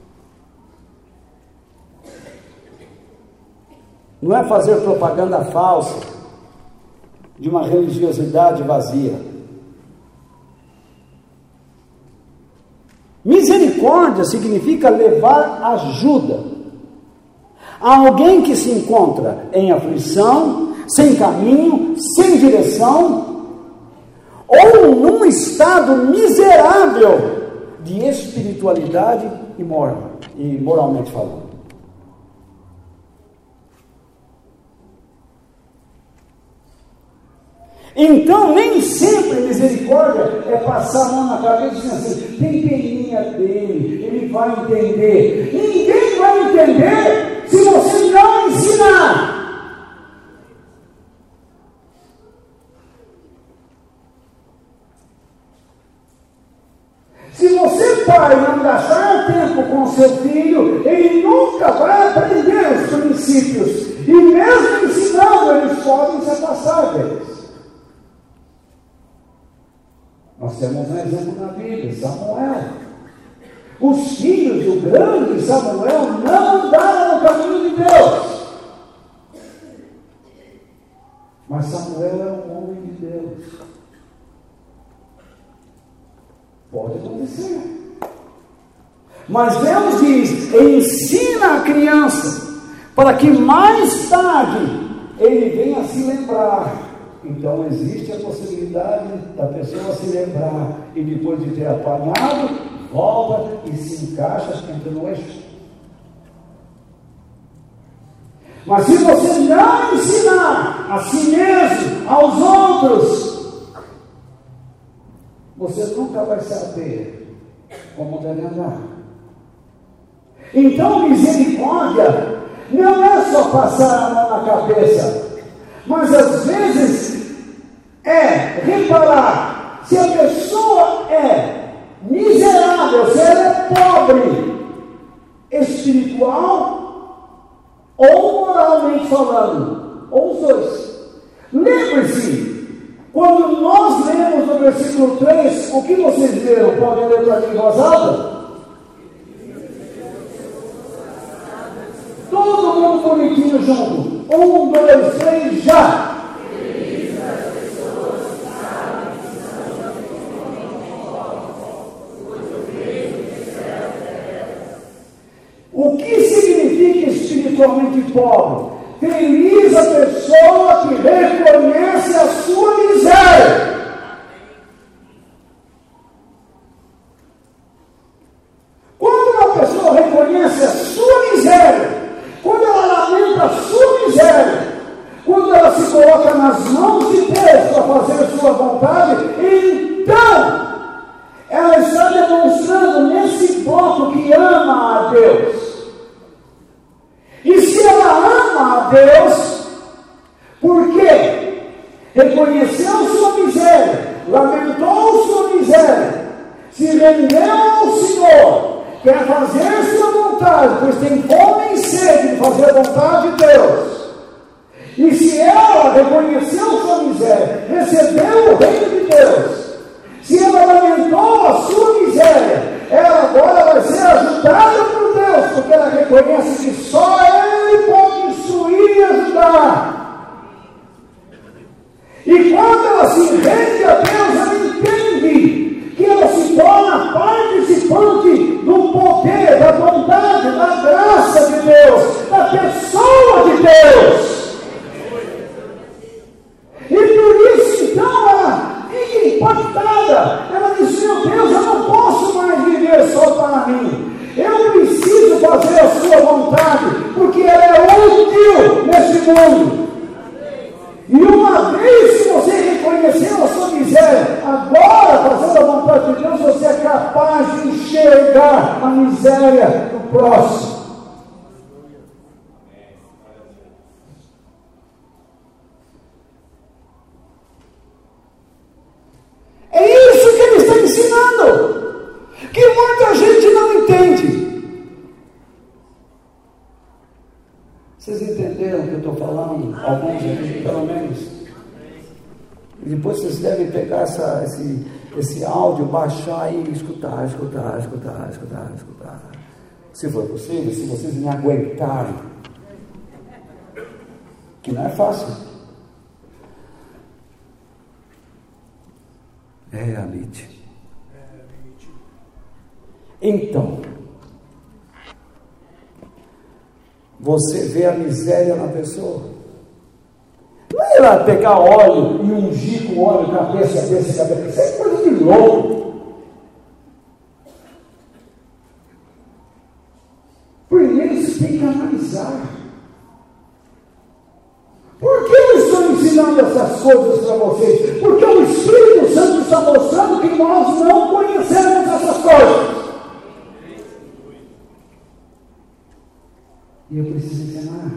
Não é fazer propaganda falsa de uma religiosidade vazia. Misericórdia significa levar ajuda a alguém que se encontra em aflição, sem caminho, sem direção, ou num estado miserável de espiritualidade e moralmente falando. Então, nem sempre misericórdia é passar a mão na cabeça e dizer assim, tem peninha dele, ele vai entender. Ninguém vai entender se você não ensinar. pai não gastar tempo com seu filho, ele nunca vai aprender os princípios. E mesmo ensinando, eles podem se afastar deles. Nós temos um exemplo na Bíblia, Samuel. Os filhos do grande Samuel não andaram no caminho de Deus. Mas Samuel é um homem de Deus. Pode acontecer. Mas Deus diz: ensina a criança, para que mais tarde ele venha se lembrar. Então existe a possibilidade da pessoa se lembrar e depois de ter apanhado, volta e se encaixa, entra no eixo. Mas se você não ensinar a si mesmo, aos outros, você nunca vai saber como deve andar. Então misericórdia não é só passar a mão na cabeça, mas às vezes é reparar se a pessoa é miserável, se ela é pobre, espiritual ou moralmente falando, ou os dois. Lembre-se, quando nós lemos no versículo 3, o que vocês leram? Podem ler para mim em voz alta? Todo mundo bonitinho junto. 1, 2, 3, já! O que significa espiritualmente pobre? Feliz a pessoa que reconhece a sua miséria. Quando uma pessoa reconhece a sua miséria, quando ela lamenta a sua miséria, quando ela se coloca nas mãos de Deus para fazer a sua vontade, então ela está demonstrando nesse bloco que ama a Deus. E se ela ama a Deus, por quê? Reconheceu sua miséria, lamentou sua miséria, se rendeu ao Senhor, quer fazer sua vontade, pois tem fome e sede de fazer a vontade de Deus. E se ela reconheceu sua miséria, recebeu o reino de Deus, se ela lamentou a sua miséria, ela agora vai ser ajudada por Deus, porque ela reconhece que só Ele pode instruir e ajudar. E quando ela se rende a Deus, ela entende que ela se torna participante do poder, da bondade, da graça de Deus, da pessoa de Deus. E por isso, então, ela fica impactada. Ela diz: meu Deus, eu não posso mais viver só para mim. Eu preciso fazer a sua vontade, porque ela é útil nesse mundo. E uma vez que você reconheceu a sua miséria, agora, fazendo a vontade de Deus, você é capaz de enxergar a miséria do próximo. É isso que ele está ensinando, que muita gente não entende. Vocês entenderam o que eu estou falando? Alguns aqui, pelo menos. E depois vocês devem pegar esse áudio, baixar e escutar. Se for possível, se vocês me aguentarem. Que não é fácil. É reality. Então, você vê a miséria na pessoa. Não é ir lá pegar óleo e ungir com óleo, cabeça. Isso é coisa de louco. Primeiro você tem que analisar. Por que eu estou ensinando essas coisas para vocês? Porque o Espírito Santo está mostrando que nós não conhecemos essas coisas. E eu preciso ensinar.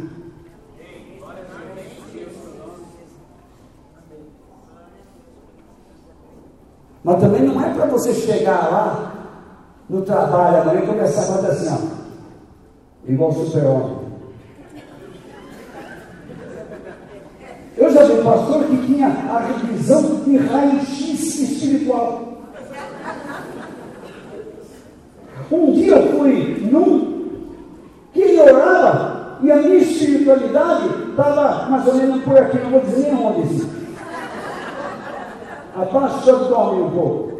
Mas também não é para você chegar lá no trabalho amanhã, começar a fazer assim, ó, igual o super-homem. Eu já vi um pastor que tinha a revisão de raio-x espiritual. Um dia eu fui que ele orava e a minha espiritualidade estava mais ou menos por aqui, não vou dizer nem onde. Abaixo do abdômen um pouco.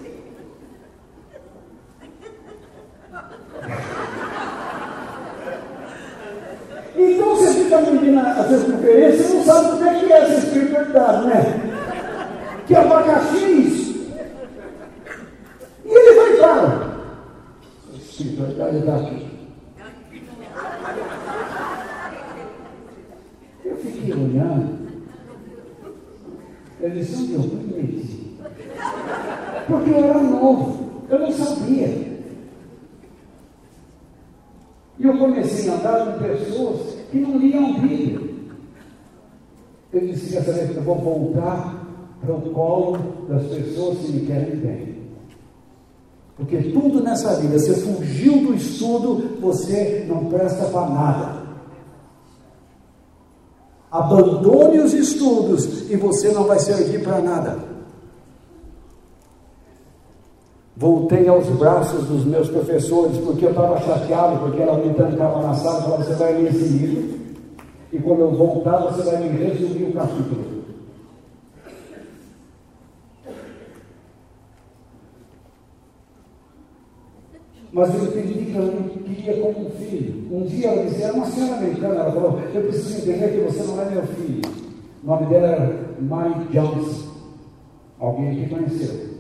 Então você fica medindo às vezes por querer, você não sabe o que é essa espiritualidade, né? Que abacaxi é isso. E ele vai para. A espiritualidade está aqui. Eu fiquei olhando. Eu disse, onde eu fui? Porque eu era novo, eu não sabia. E eu comecei a andar com pessoas que não liam a Bíblia. Eu disse, quer saber que eu vou voltar para o colo das pessoas que me querem bem. Porque tudo nessa vida, você fugiu do estudo, você não presta para nada. Abandone os estudos e você não vai servir para nada. Voltei aos braços dos meus professores, porque eu estava chateado, porque ela me trancava na sala e falava, você vai ler esse livro, e quando eu voltar, você vai me resumir o capítulo. Mas eu entendi que ela me queria como um filho. Um dia ela disse, era uma senhora americana, ela falou, eu preciso entender que você não é meu filho. O nome dela era Mike Johnson. Alguém aqui conheceu?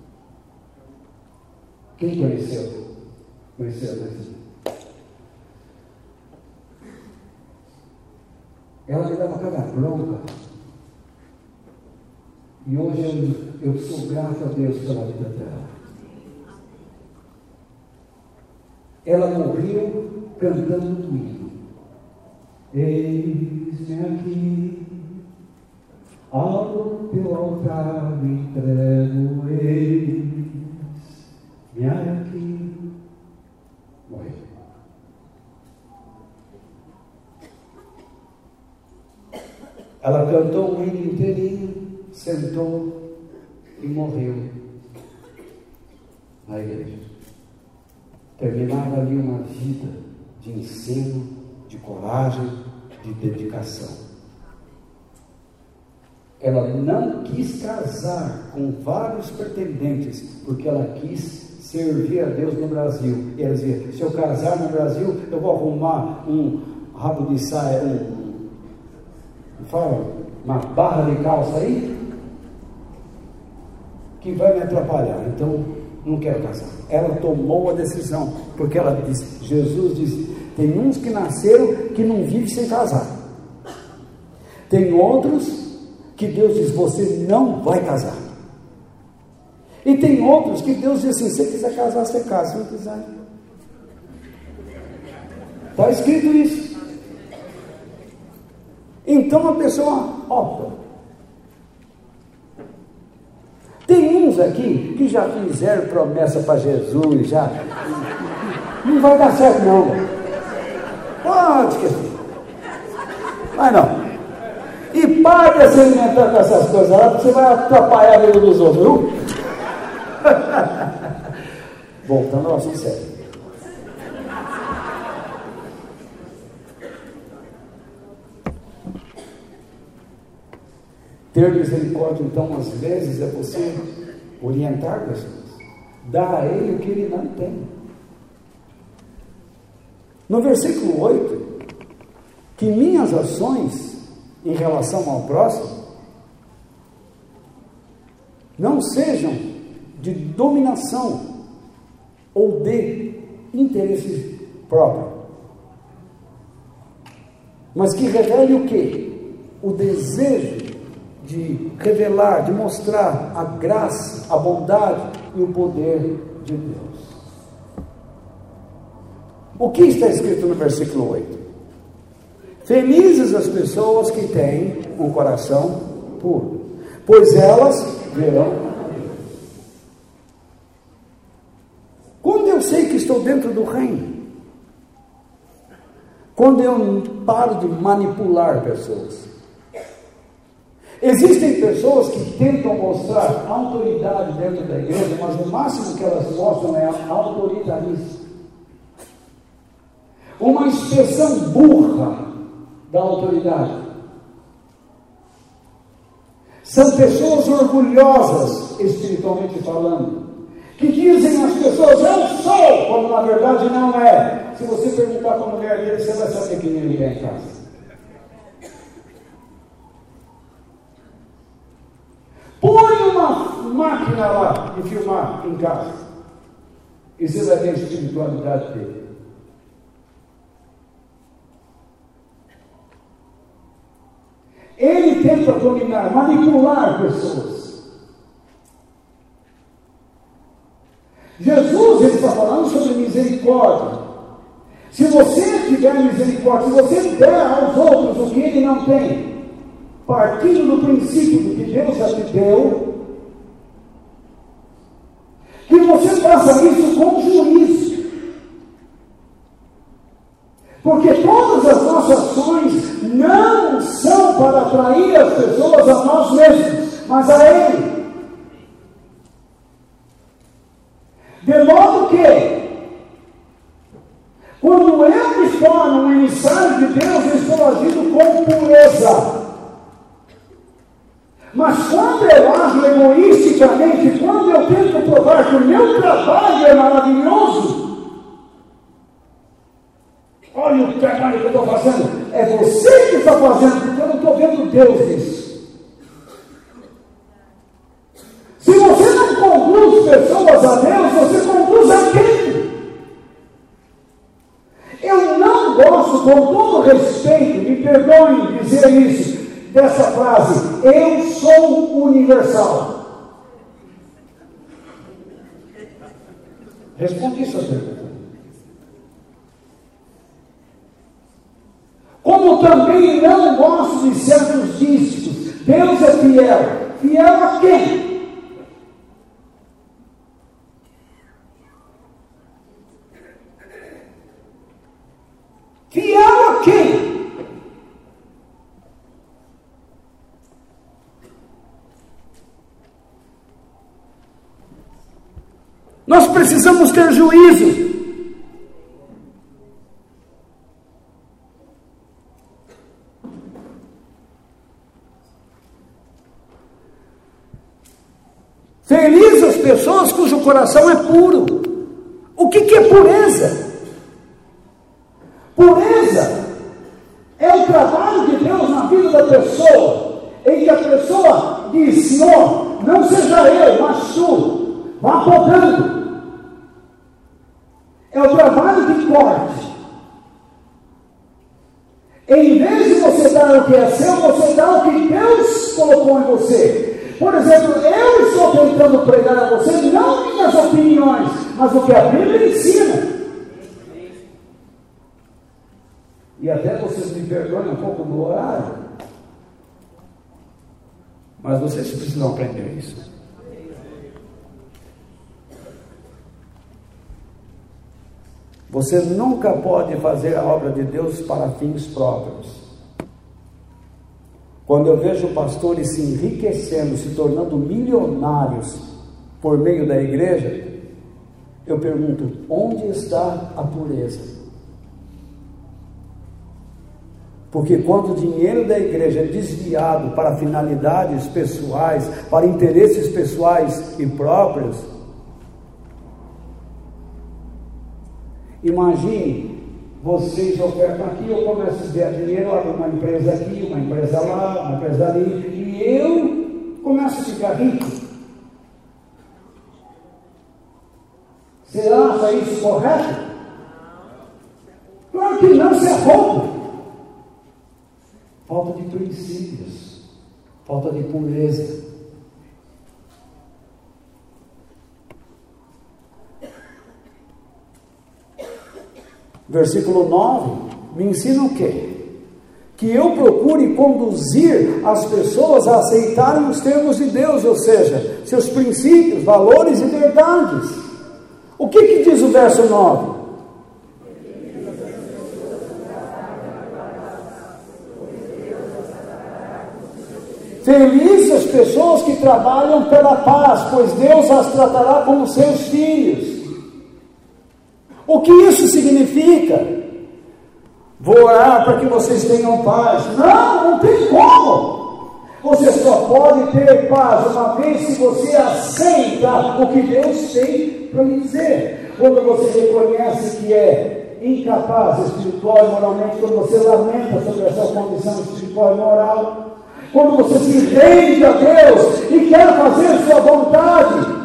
Quem conheceu? Conheceu. Ela me dava cada bronca. E hoje eu sou grato a Deus pela vida dela. Ela morreu cantando um hino. Eis-me aqui, ao teu altar me entrego, eis-me aqui. Morreu. Ela cantou o hino inteirinho, sentou e morreu na igreja. Terminava ali uma vida de ensino, de coragem, de dedicação. Ela não quis casar com vários pretendentes, porque ela quis servir a Deus no Brasil. E ela dizia, se eu casar no Brasil, eu vou arrumar um rabo de saia, uma barra de calça aí, que vai me atrapalhar. Então, não quero casar. Ela tomou a decisão, porque ela disse, Jesus disse, tem uns que nasceram que não vivem sem casar. Tem outros que Deus diz, você não vai casar. E tem outros que Deus diz assim, se você quiser casar, você casa, se não quiser. Está escrito isso. Então a pessoa opta. Tem uns aqui que já fizeram promessa para Jesus, já. Não vai dar certo, não. Pode esquecer. Vai não. E para de se alimentar com essas coisas lá, porque você vai atrapalhar a vida dos outros, viu? Voltando ao assunto sério. Ter misericórdia, então, às vezes, é você orientar pessoas, dar a ele o que ele não tem. No versículo 8, que minhas ações em relação ao próximo não sejam de dominação ou de interesse próprio, mas que revele o quê? O desejo de revelar, de mostrar a graça, a bondade e o poder de Deus. O que está escrito no versículo 8? Felizes as pessoas que têm um coração puro, pois elas verão a Deus. Quando dentro do reino. Quando eu paro de manipular pessoas. Existem pessoas que tentam mostrar autoridade dentro da igreja, mas o máximo que elas mostram é autoritarismo. Uma expressão burra da autoridade. São pessoas orgulhosas, espiritualmente falando, que dizem às pessoas, eu sou, quando na verdade não é. Se você perguntar para a mulher dele, você vai saber que nem ele é em casa. Põe uma máquina lá de filmar em casa, e você vai ver a espiritualidade dele. Ele tenta dominar, manipular pessoas. Jesus, ele está falando sobre misericórdia. Se você tiver misericórdia, se você der aos outros o que ele não tem, partindo do princípio do que Deus já te deu, que você faça isso com juízo. Porque todas as nossas ações não são para atrair as pessoas a nós mesmos, mas a Ele. De modo que, quando eu me torno um emissário de Deus, eu estou agindo com pureza. Mas quando eu ajo egoisticamente, quando eu tento provar que o meu trabalho é maravilhoso, olha o trabalho que eu estou fazendo, é você que está fazendo, porque eu não estou vendo Deus nisso. Se você não conduz pessoas a Deus, você conduz a quem? Eu não gosto, com todo respeito, me perdoem dizer isso, dessa frase, eu sou universal. Respondi essa pergunta. Como também não gosto de certos dígitos. Deus é fiel. Fiel a quem? Fiel a quem? Nós precisamos ter juízo. Felizes as pessoas cujo coração é puro. O que é pureza? Pureza é o trabalho de Deus na vida da pessoa, em que a pessoa diz, Senhor, não seja eu, mas tu, vá podando. É o trabalho de corte. Em vez de você dar o que é seu, você dá o que Deus colocou em você. Por exemplo, eu estou tentando pregar a você não minhas opiniões, mas o que a Bíblia ensina. E até vocês me perdoem um pouco no horário, mas vocês precisam aprender isso. Você nunca pode fazer a obra de Deus para fins próprios. Quando eu vejo pastores se enriquecendo, se tornando milionários por meio da igreja, eu pergunto, onde está a pureza? Porque quando o dinheiro da igreja é desviado para finalidades pessoais, para interesses pessoais e próprios, imagine, vocês ofertam aqui, eu começo a ver dinheiro, abro uma empresa aqui, uma empresa lá, uma empresa ali, e eu começo a ficar rico. Você acha isso correto? Claro que não, isso é roubo. Falta de princípios, falta de pureza. Versículo 9, me ensina o quê? Que eu procure conduzir as pessoas a aceitarem os termos de Deus, ou seja, seus princípios, valores e verdades. O que diz o verso 9? Felizes as pessoas que trabalham pela paz, pois Deus as tratará como seus filhos. O que isso significa? Vou orar para que vocês tenham paz. Não tem como. Você só pode ter paz uma vez que você aceita o que Deus tem para lhe dizer. Quando você reconhece que é incapaz espiritual e moralmente, quando você lamenta sobre a sua condição espiritual e moral, quando você se rende a Deus e quer fazer sua vontade,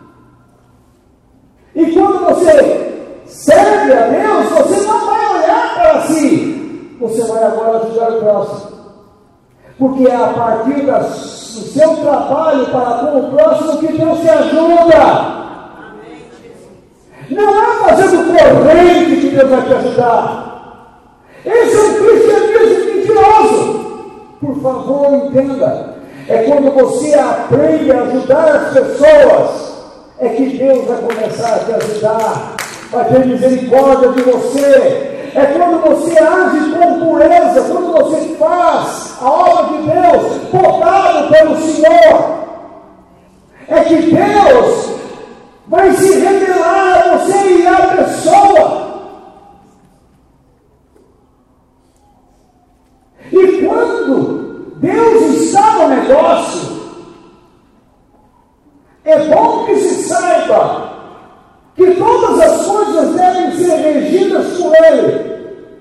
e quando você serve a Deus, você não vai olhar para si, você vai agora ajudar o próximo, porque é a partir do seu trabalho para com o próximo que Deus te ajuda. Não é fazendo corrente que Deus vai te ajudar. Esse é um cristianismo mentiroso. Por favor, entenda. É quando você aprende a ajudar as pessoas, é que Deus vai começar a te ajudar, vai ter misericórdia de você. É quando você age com pureza, quando você faz a obra de Deus, podado pelo Senhor, é que Deus vai se revelar a você e a pessoa. E quando Deus está no negócio, é bom que se saiba que todas as coisas devem ser regidas por Ele.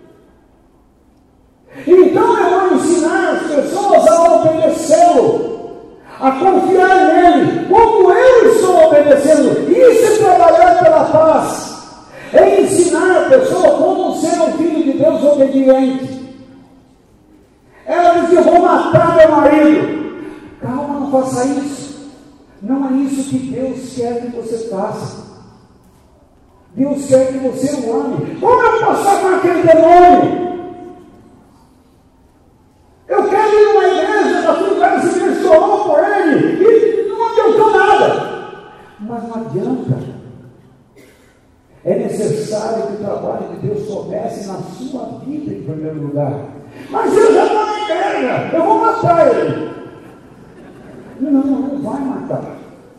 Então eu vou ensinar as pessoas a obedecê-lo, a confiar nele, como eu estou obedecendo. Isso é trabalhar pela paz, é ensinar a pessoa como ser um filho de Deus obediente. Ela diz: eu vou matar meu marido. Calma, não faça isso. Não é isso que Deus quer que você faça. Deus quer que você o ame. Como eu passar com aquele demônio? Eu quero ir numa igreja, pastor, o cara se questionou por ele e não adiantou nada. Mas não adianta. É necessário que o trabalho de Deus comece na sua vida em primeiro lugar. Mas eu já estou na igreja, eu vou matar ele. Não vai matar.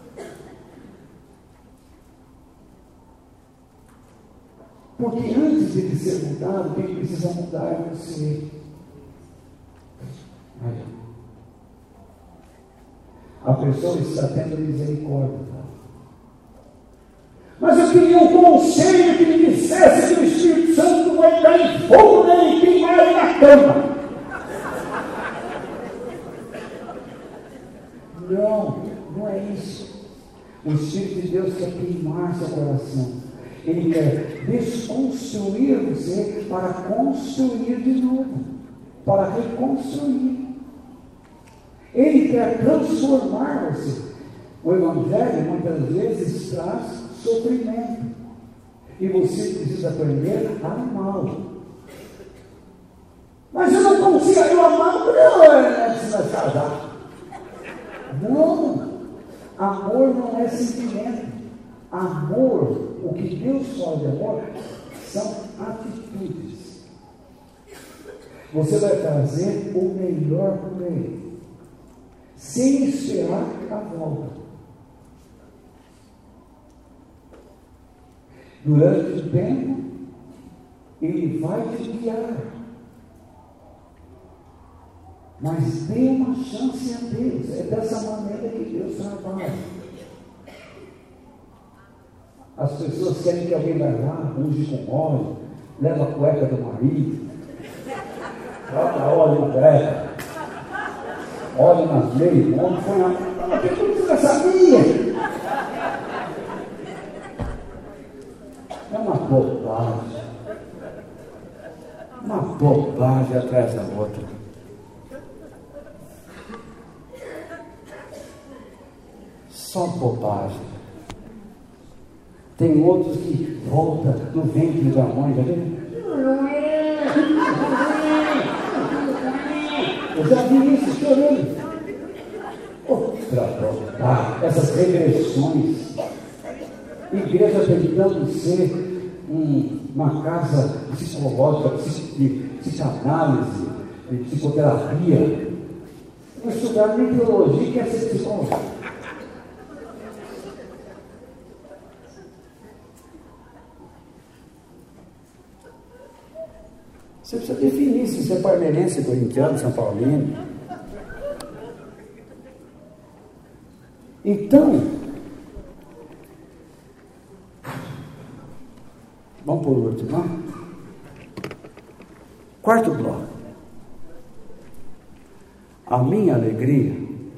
Porque antes de ele ser mudado, quem precisa mudar é você. A pessoa está tendo misericórdia. Mas eu queria um conselho que me dissesse que o Espírito Santo vai dar em fogo nele e queimar ele na cama. Não é isso. O Espírito de Deus quer queimar seu coração. Ele quer desconstruir você para construir de novo, para reconstruir. Ele quer transformar você. O Evangelho muitas vezes traz sofrimento, e você precisa aprender a amá-lo. Mas eu não consigo, eu amar antes de casar. Não, amor não é sentimento. Amor, o que Deus fala de amor, são atitudes. Você vai fazer o melhor por ele, sem esperar a volta. Durante o tempo, ele vai te guiar. Mas dê uma chance a Deus. É dessa maneira que Deus trabalha. As pessoas querem que alguém vai lá, unge com óleo, leva a cueca do marido, bota óleo na cueca, óleo nas meias, onde foi a pessoa sabia. É uma bobagem atrás da outra. Só bobagem. Tem outros que voltam no ventre da mãe, já viu? Eu já vi isso chorando. Outra bobagem. Essas regressões. Igreja tentando ser uma casa psicológica, de psicanálise, de psicoterapia. não estudaram nem teologia, quer ser psicólogo. Você precisa definir se você é parmeirense, corintiano, São Paulino. Então, vamos por último, não? Quarto bloco. A minha alegria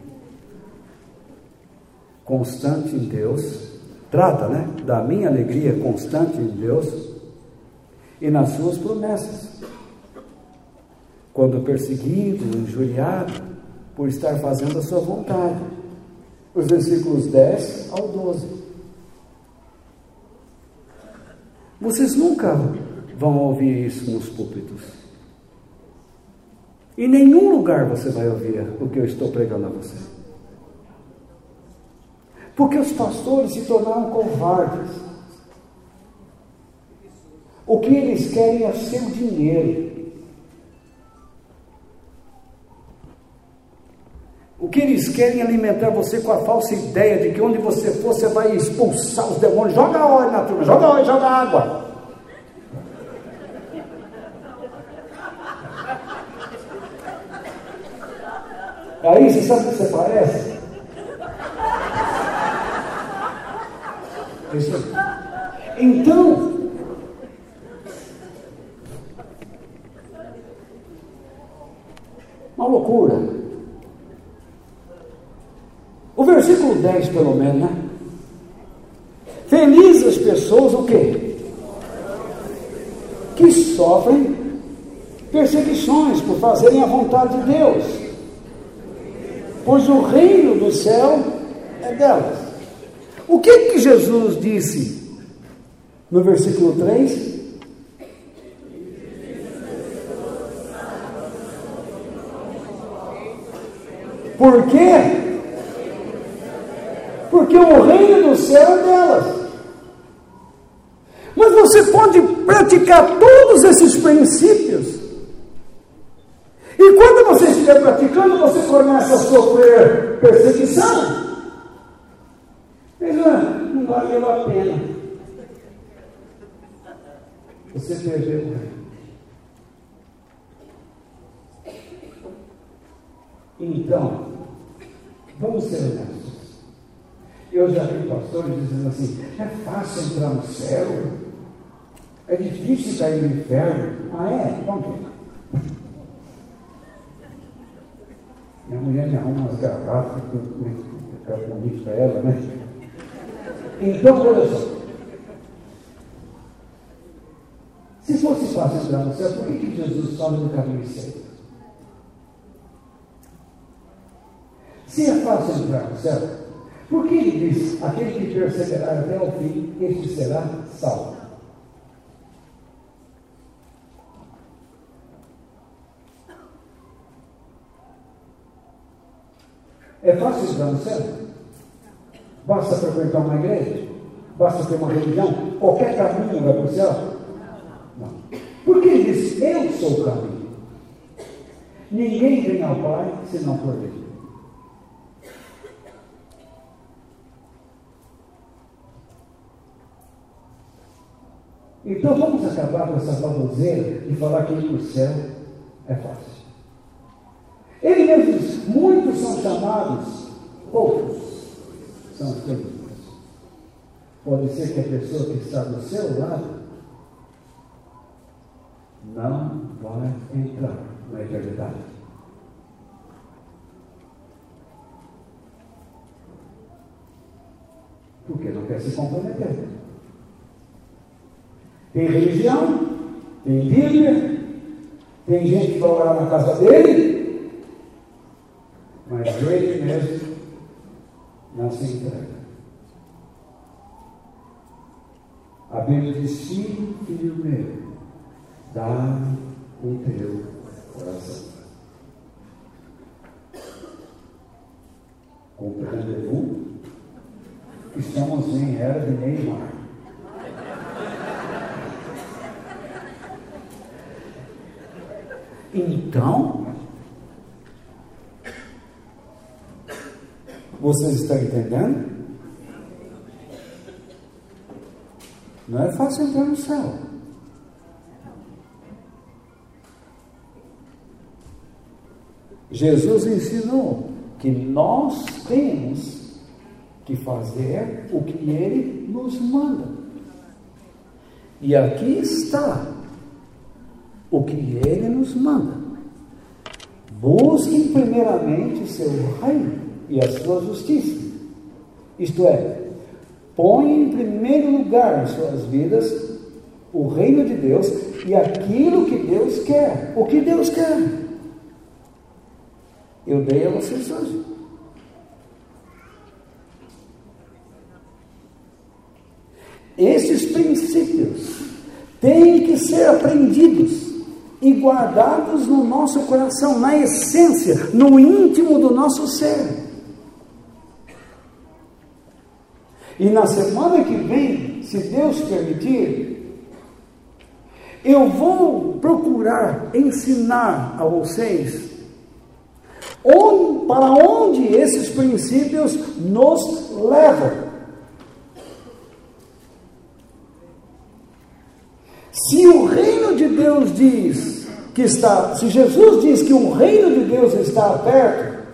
constante em Deus, trata, né? Da minha alegria constante em Deus e nas suas promessas. Quando perseguido, injuriado, por estar fazendo a sua vontade. Os versículos 10 ao 12. Vocês nunca vão ouvir isso nos púlpitos. Em nenhum lugar você vai ouvir o que eu estou pregando a você. Porque os pastores se tornaram covardes. O que eles querem é seu dinheiro. O que eles querem é alimentar você com a falsa ideia de que onde você for, você vai expulsar os demônios. Joga óleo na turma, joga óleo, joga água. Aí, você sabe o que você parece? Isso aí. Então, uma loucura. O versículo 10, pelo menos, né? Felizes as pessoas, o quê? Que sofrem perseguições por fazerem a vontade de Deus, pois o reino do céu é delas. O que Jesus disse no versículo 3? Por quê? Porque o reino do céu é delas. Mas você pode praticar todos esses princípios. E quando você estiver praticando, você começa a sofrer perseguição. Mas não valeu a pena. Você perdeu o reino. Então, vamos ser honestos. Eu já vi pastores dizendo assim: é fácil entrar no céu, é difícil cair no inferno. Ah, é? Vamos ver. Minha mulher me arruma umas garrafas que fica bonito para ela, né? Então, olha só. Se fosse fácil entrar no céu, por que Jesus fala do caminho certo? Se é fácil entrar no céu, por que ele diz: aquele que perseverar até o fim, este será salvo? É fácil entrar no céu? Basta frequentar uma igreja? Basta ter uma religião? Qualquer caminho vai para o céu? Não. Por que ele diz: eu sou o caminho? Ninguém vem ao Pai senão por ele. Então vamos acabar com essa baboseira de falar que ir para o céu é fácil. Ele mesmo diz: muitos são chamados, poucos são escolhidos. Pode ser que a pessoa que está do seu lado não vai entrar na eternidade. Porque não quer se comprometer. Tem religião, tem Bíblia, tem gente que vai orar na casa dele, mas ele mesmo não se entrega. A Bíblia diz: filho meu, dá o teu coração. Compreendeu? Estamos em era de Neymar. Então, Vocês estão entendendo? Não é fácil entrar no céu. Jesus ensinou que nós temos que fazer o que Ele nos manda. E aqui está o que Ele nos manda. Busquem primeiramente seu reino e a sua justiça. Isto é, põe em primeiro lugar em suas vidas o reino de Deus e aquilo que Deus quer. O que Deus quer? Eu dei a vocês hoje. Esses princípios têm que ser aprendidos e guardados no nosso coração, na essência, no íntimo do nosso ser. E na semana que vem, se Deus permitir, eu vou procurar ensinar a vocês para onde esses princípios nos levam. Se o reino de Deus diz que está, se Jesus diz que o reino de Deus está perto,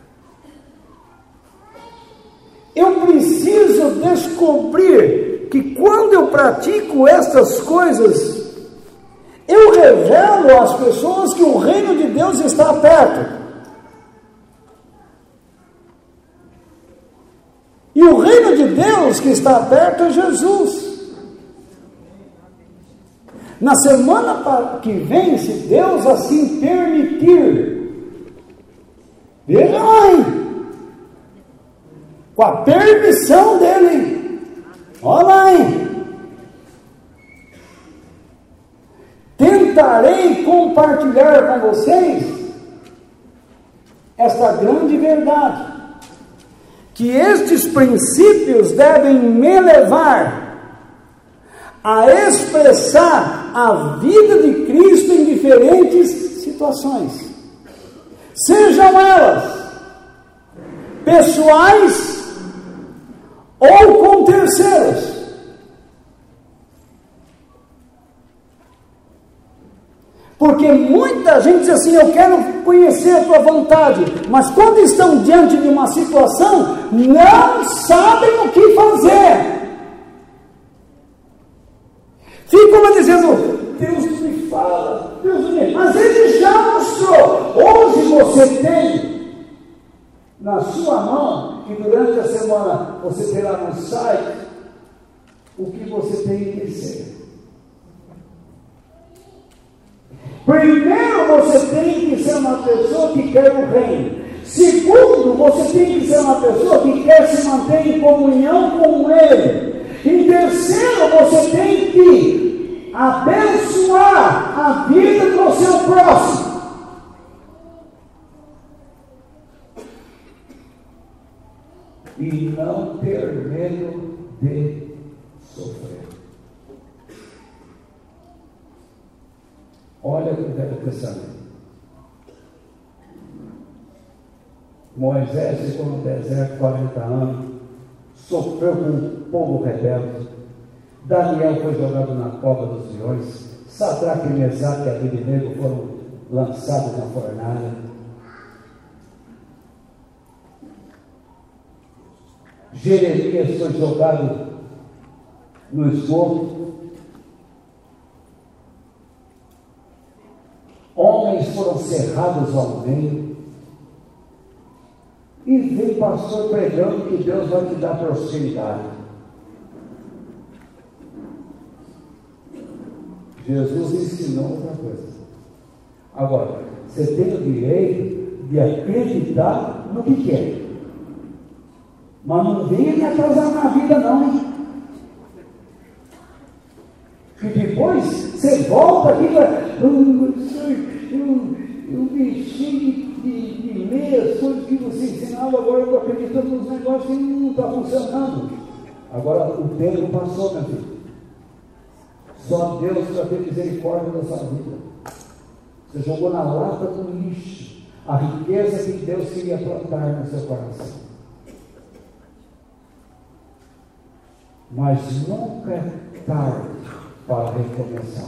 eu preciso descobrir que quando eu pratico estas coisas, eu revelo às pessoas que o reino de Deus está perto. E o reino de Deus que está perto é Jesus. Na semana que vem, se Deus assim permitir, veja aí, com a permissão dele, olha aí, tentarei compartilhar com vocês esta grande verdade, que estes princípios devem me levar a expressar a vida de Cristo em diferentes situações, sejam elas pessoais ou com terceiros. Porque muita gente diz assim: eu quero conhecer a tua vontade, mas quando estão diante de uma situação, não sabem o que fazer. Ficam lá dizendo: Deus me fala, Deus me... Mas Ele já mostrou. Hoje você tem na sua mão, que durante a semana você terá no site, o que você tem que ser. Primeiro, você tem que ser uma pessoa que quer o reino. Segundo, você tem que ser uma pessoa que quer se manter em comunhão com Ele. Em terceiro, você tem que abençoar a vida do seu próximo. E não ter medo de sofrer. Olha o Velho Testamento. Moisés ficou no deserto 40 anos, sofreu com o povo rebelde. Daniel foi jogado na cova dos leões. Sadraque, Mesaque e Abednego foram lançados na fornalha. Jeremias foi jogado no esgoto. Homens foram cerrados ao meio. E vem pastor pregando que Deus vai te dar prosperidade. Jesus ensinou outra coisa. Agora, você tem o direito de acreditar no que quer. Mas não venha me atrasar na vida, não, hein? E depois você volta aqui e eu deixei de ler as coisas que você ensinava, agora eu estou acreditando nos negócios que não está funcionando. Agora o tempo passou, meu filho. Só Deus para ter misericórdia da sua vida. Você jogou na lata do lixo a riqueza que Deus queria plantar no seu coração. mas nunca é tarde para recomeçar.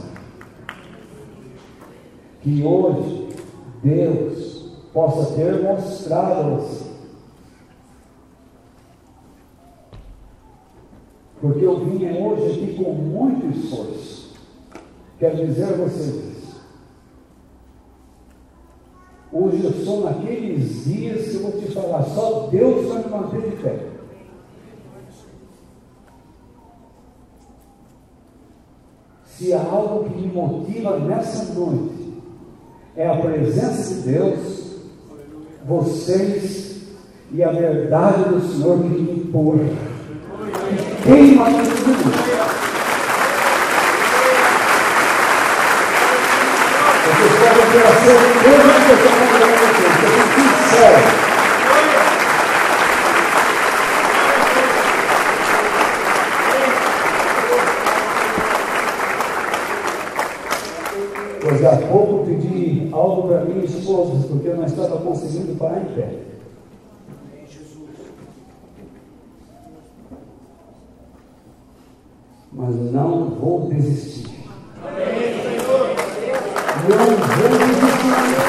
Que hoje Deus possa ter mostrado a você, porque eu vim hoje aqui com muito esforço. Quero dizer a vocês, hoje eu sou naqueles dias que eu vou te falar, só Deus vai me manter de pé. Se há algo que me motiva nessa noite, é a presença de Deus, vocês e a verdade do Senhor que me impõe. Queima no mundo. Vocês podem ter a certeza que eu estou falando com vocês, eu estou sincero. Pois há pouco eu pedi algo para minha esposa, porque eu não estava conseguindo parar em pé. Mas não vou desistir. Não vou desistir.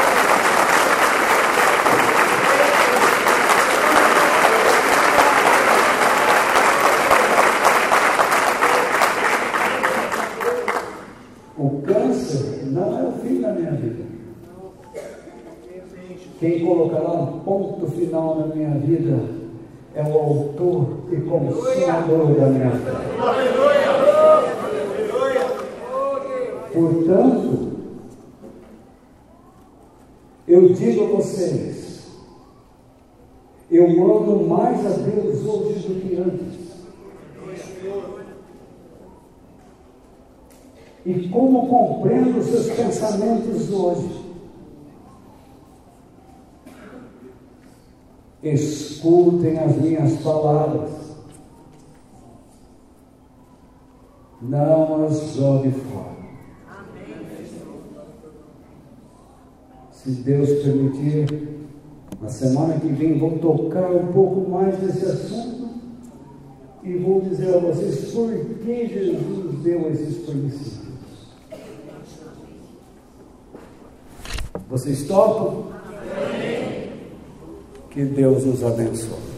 O câncer não é o fim da minha vida. Quem colocará um ponto final na minha vida é o autor e consumador da minha fé. Portanto, eu digo a vocês, eu amo mais a Deus hoje do que antes. E como compreendo os seus pensamentos hoje, escutem as minhas palavras, não as jogue fora. Se Deus permitir, na semana que vem vou tocar um pouco mais nesse assunto e vou dizer a vocês por que Jesus deu esses princípios. Vocês topam? Que Deus nos abençoe.